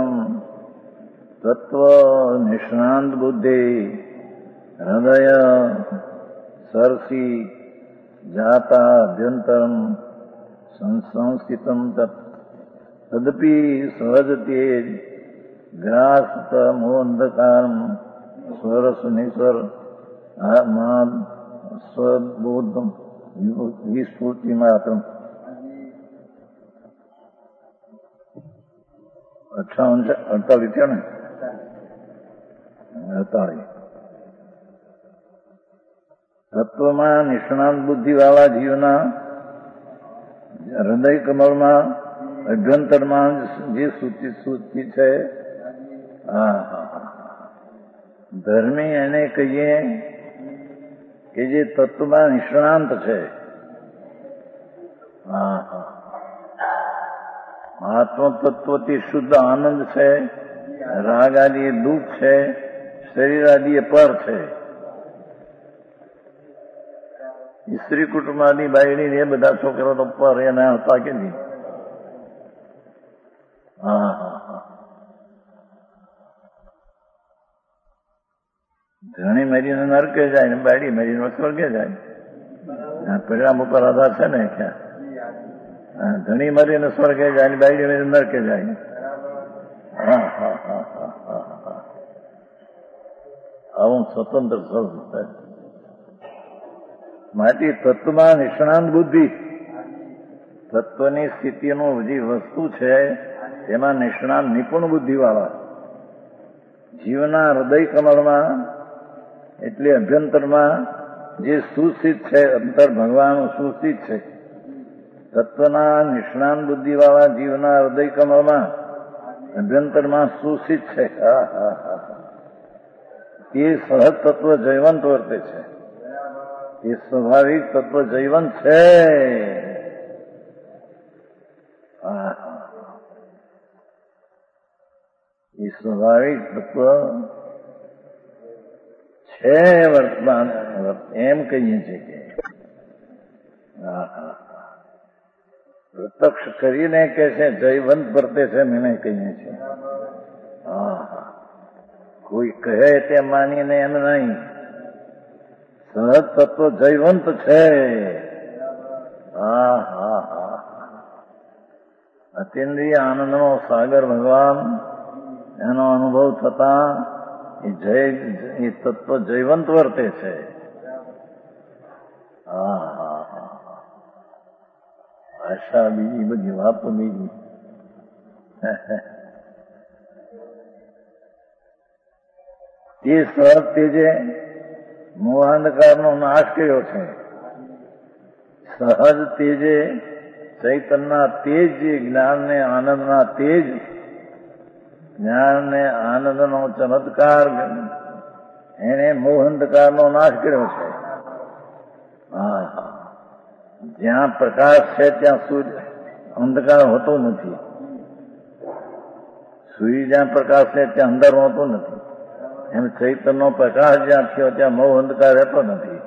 તત્વ નિષ્ણાંત બુદ્ધિ હૃદય સરસી જાતા અભ્યંતરમ સંસ્થિતમ તદપી સહજતે ગ્રાસત મોંધકારમ સ્વરસ નિસર સ્વબોધમ વિસ્ફૂર્તિ માત્ર 48 થયો ને 48 તત્વમાં નિષ્ણાંત બુદ્ધિ વાળા જીવના હૃદય કમળમાં અભ્યંતરમાં જે સૂચિ છે. ધર્મી એને કહીએ કે જે તત્વમાં નિષ્ણાંત છે. આત્મ તત્વથી શુદ્ધ આનંદ છે. રાગ આદિ દુઃખ છે. શરીર આદિ પર છે. સ્ત્રી કુટુંબ આદિ બાયડી એ બધા છોકરો તો પર એના હતા કે નહીં. ધણી મરીને નરકે જાય ને બાયડી મરીને સ્વર્ગે જાય. પરિણામ ઉપર આધાર છે ને ક્યાં. ધણી મરીને સ્વર્ગે જાય ને બાયડી મરીને નરકે જાય. હા હા હા હા હા, આવું સ્વતંત્ર સ્વરૂપ. માટે તત્વમાં નિષ્ણાંત બુદ્ધિ, તત્વની સ્થિતિનું જે વસ્તુ છે તેમાં નિષ્ણાંત નિપુણ બુદ્ધિવાળા જીવના હૃદય કમળમાં એટલે અભ્યંતરમાં જે સુસ્થિત છે, અંતર ભગવાન સુસ્થિત છે, તત્વના નિષ્ણાંત બુદ્ધિવાળા જીવના હૃદય કમળમાં અભ્યંતરમાં સુસ્થિત છે. તે સહજ તત્વ જૈવંત વર્તે છે, એ સ્વાભાવિક તત્વ જૈવંત છે. એ સ્વાભાવિક તત્વ છે વર્તમાન, એમ કહીએ છીએ કે પ્રત્યક્ષ કરીને કે છે જૈવંત વર્તે છે, મને કહીએ છીએ. કોઈ કહે તે માનીને એમ નહીં, સહજ તત્વ જૈવંત છે. અતિન્દ્રિય આનંદનો સાગર ભગવાન, એનો અનુભવ થતા એ તત્વ જૈવંત વર્તે છે. ભાષા બીજી, બધી વાતો બીજી. તે સહજ તેજે મોહાંધકારનો નાશ કર્યો છે. સહજ તેજે ચૈતનના તેજ, જ્ઞાનને આનંદના તેજ, જ્ઞાનને આનંદનો ચમત્કાર, એને મોહાંધકારનો નાશ કર્યો છે. જ્યાં પ્રકાશ છે ત્યાં સૂર્ય અંધકાર હોતો નથી. સૂર્ય જ્યાં પ્રકાશ છે ત્યાં અંદર હોતો નથી. એમ ચૈતનનો પ્રકાશ જ્યાં થયો ત્યાં મોહ અંધકાર રહેતો નથી.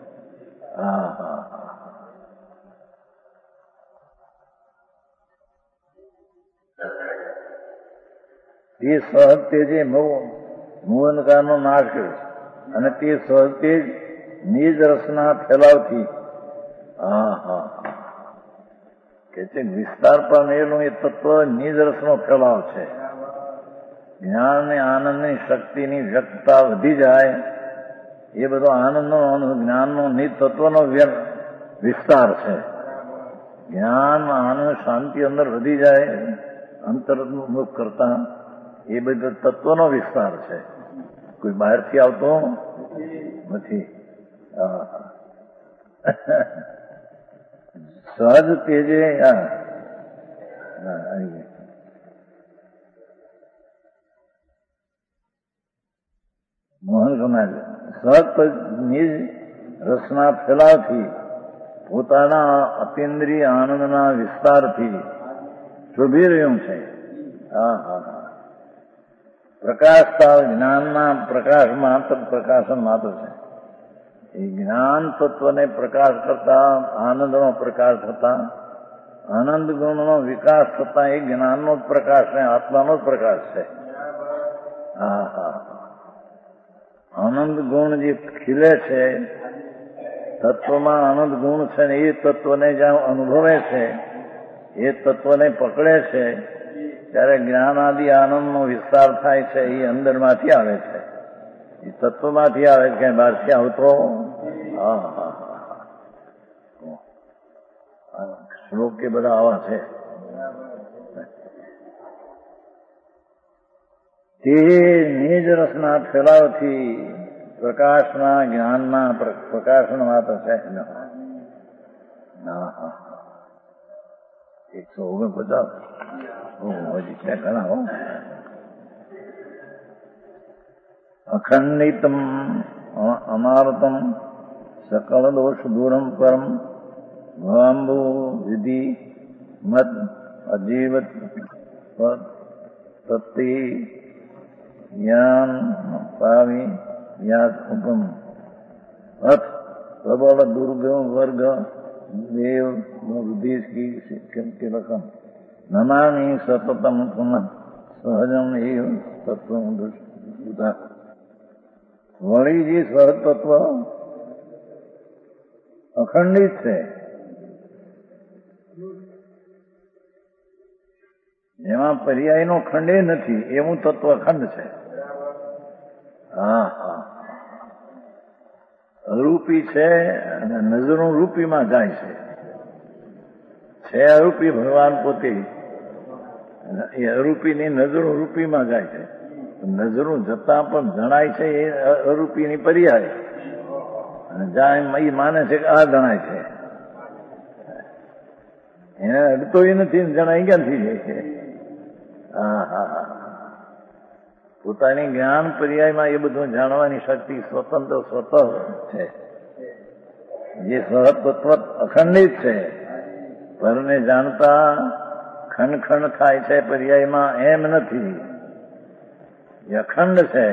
તે સહજ તેજે મોહ અંધકારનો નાશ કર્યો અને તે સહજ તેજ નિજ રસના ફેલાવથી કે છે વિસ્તાર પામેલું એ તત્વ નિજ રસનો ફેલાવ છે. જ્ઞાન ને આનંદની શક્તિની વ્યક્તતા વધી જાય, એ બધો આનંદનો જ્ઞાનનો નિજ તત્વનો વિસ્તાર છે. જ્ઞાન આનંદ શાંતિ અંદર વધી જાય અંતર્મુખ કરતા, એ બધો તત્વનો વિસ્તાર છે, કોઈ બહારથી આવતો નથી. સહજ તેજે મોહન સમાજ સહજ નિજ રસના ફેલાવથી, પોતાના અતિન્દ્રિય આનંદના વિસ્તારથી શોભી રહ્યું છે. પ્રકાશતા જ્ઞાનના પ્રકાશ માત્ર, પ્રકાશન માત્ર છે. એ જ્ઞાન તત્વને પ્રકાશ કરતા, આનંદનો પ્રકાશ થતા, આનંદ ગુણનો વિકાસ થતા એ જ્ઞાનનો જ પ્રકાશ ને આત્માનો જ પ્રકાશ છે. આનંદ ગુણ જે ખીલે છે, તત્વમાં આનંદ ગુણ છે ને એ તત્વને જ્યાં અનુભવે છે, એ તત્વને પકડે છે, ત્યારે જ્ઞાન આદિ આનંદનો વિસ્તાર થાય છે. એ અંદરમાંથી આવે છે, એ તત્વમાંથી આવે છે, ક્યાંય બહારથી આવતો. શ્લોક કે બધા આવા છે. તે નિજ રસના ફેલાવથી પ્રકાશના જ્ઞાનના પ્રકાશન માત્ર છે. 149 હજી ક્યાં ઘણા હો. અખંડિતમ અનારતમ સકલ દોષ દૂરમ પરમ ભવાંબુ વિધિ મત અજીવત તત્તિ જ્ઞાન પાવી યાદ ઉપમ અથ પ્રબળ દુર્ગમ વર્ગ દેવ બુદ્ધિ કે લખમ નમામી સતતમ પુનઃ સહજમ એવ તત્વ ઉદા. વળી જે સહજ તત્વ અખંડિત છે, એમાં પર્યાયનો ખંડે નથી એવું તત્વ અખંડ છે. હા હા, અરૂપી છે અને નજરું રૂપીમાં જાય છે અરૂપી ભગવાન પોતે, એ અરૂપીની નજરું રૂપીમાં જાય છે. નજરું જતા પણ જણાય છે એ અરૂપીની પર્યાય, અને જ્યાં એ માને છે કે આ જણાય છે, એને અડતો નથી, જણાય ક્યાંથી જાય છે. હા હા હા, પોતાની જ્ઞાન પર્યાયમાં એ બધું જાણવાની શક્તિ સ્વતંત્ર છે. જે સહતત્વ અખંડિત છે, પરને જાણતા ખંડ ખંડ થાય છે પર્યાયમાં, એમ નથી, એ અખંડ છે.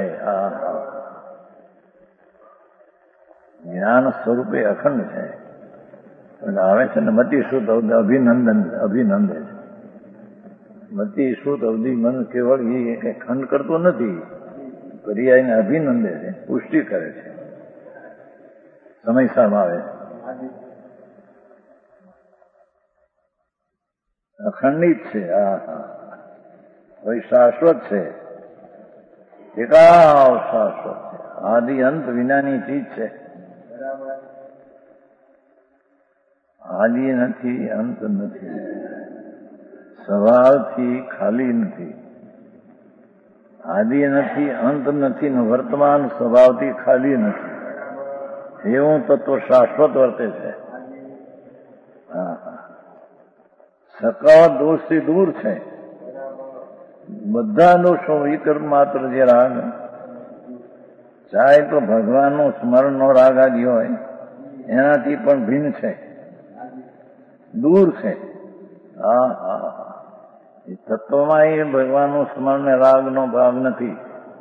જ્ઞાન સ્વરૂપે અખંડ છે. એટલે આવે છે ને મતિ શુદ્ધ અભિનંદે છે. મતિ શુદ્ધ અવધિ મન કેવળ એ ખંડ કરતો નથી, પર્યાયને અભિનંદે છે, પુષ્ટિ કરે છે, સમયસામાં આવે. અખંડિત છે. હા હા, કોઈ શાશ્વત છે, એકાવ શાશ્વત છે, આદિ અંત વિનાની ચીજ છે. આદિ નથી, અંત નથી, સ્વભાવથી ખાલી નથી. આદિ નથી, અંત નથી ને વર્તમાન સ્વભાવથી ખાલી નથી, એવું તત્વ શાશ્વત વર્તે છે. હા હા, સકાવ દોષથી દૂર છે. બધા દોષો વિકલ્પ માત્ર જે રાગ, ચાહે તો ભગવાનનો સ્મરણનો રાગ આદિ હોય, એનાથી પણ ભિન્ન છે, દૂર છે. હા હા, એ તત્વમાં એ ભગવાનનું સ્મરણ રાગનો ભાગ નથી,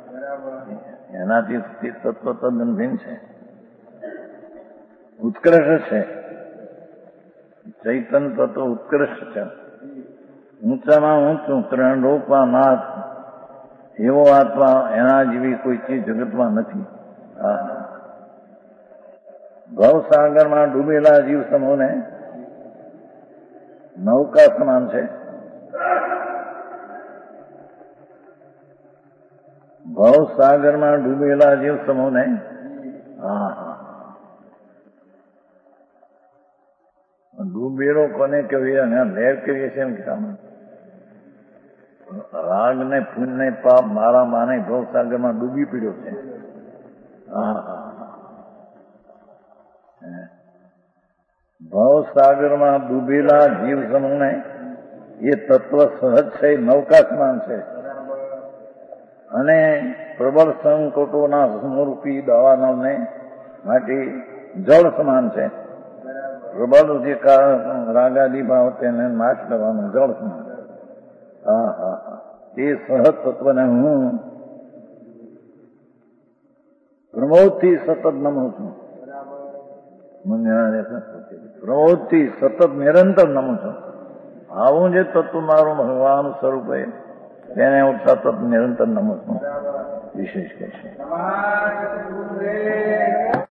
એનાથી તત્વ તદ્દન ભિન્ન છે, ઉત્કૃષ્ટ છે. ચૈતન્ય તત્વ ઉત્કૃષ્ટ છે, ઊંચામાં ઊંચું, ત્રણ રૂપમાં નાથ, એવો આત્મા એના જેવી કોઈ ચીજ જગતમાં નથી. ભવસાગરમાં ડૂબેલા જીવ સમૂહને નૌકા સમાન છે. ભવસાગરમાં ડૂબેલા જીવ સમૂહને, હા હા, ડૂબેલો કોને કહેવાય, લહેર કરીએ છીએ એમ કે રાગ ને પુણ્ય ને પાપ મારા માને ભવસાગરમાં ડૂબી પડ્યો છે. હા હા, ભવસાગરમાં ડૂબેલા જીવ સમૂહને એ તત્વ સહજ છે, નૌકા સમાન છે, અને પ્રબળ સંકટોના સમરૂપી દાવાનળને માટે જળ સમાન છે. પ્રબળ જે રાગાદી ભાવ તેને નાશ કરવાનું જળ સમાન. હા હા હા, તે સહજ તત્વને હું પ્રમોદથી સતત નમું છું. પ્રમોદથી સતત નિરંતર નમું છું. આવું જે તત્વ મારું ભગવાન સ્વરૂપે, તેને હું સતત નિરંતર નમું છું. વિશેષ કહે છે.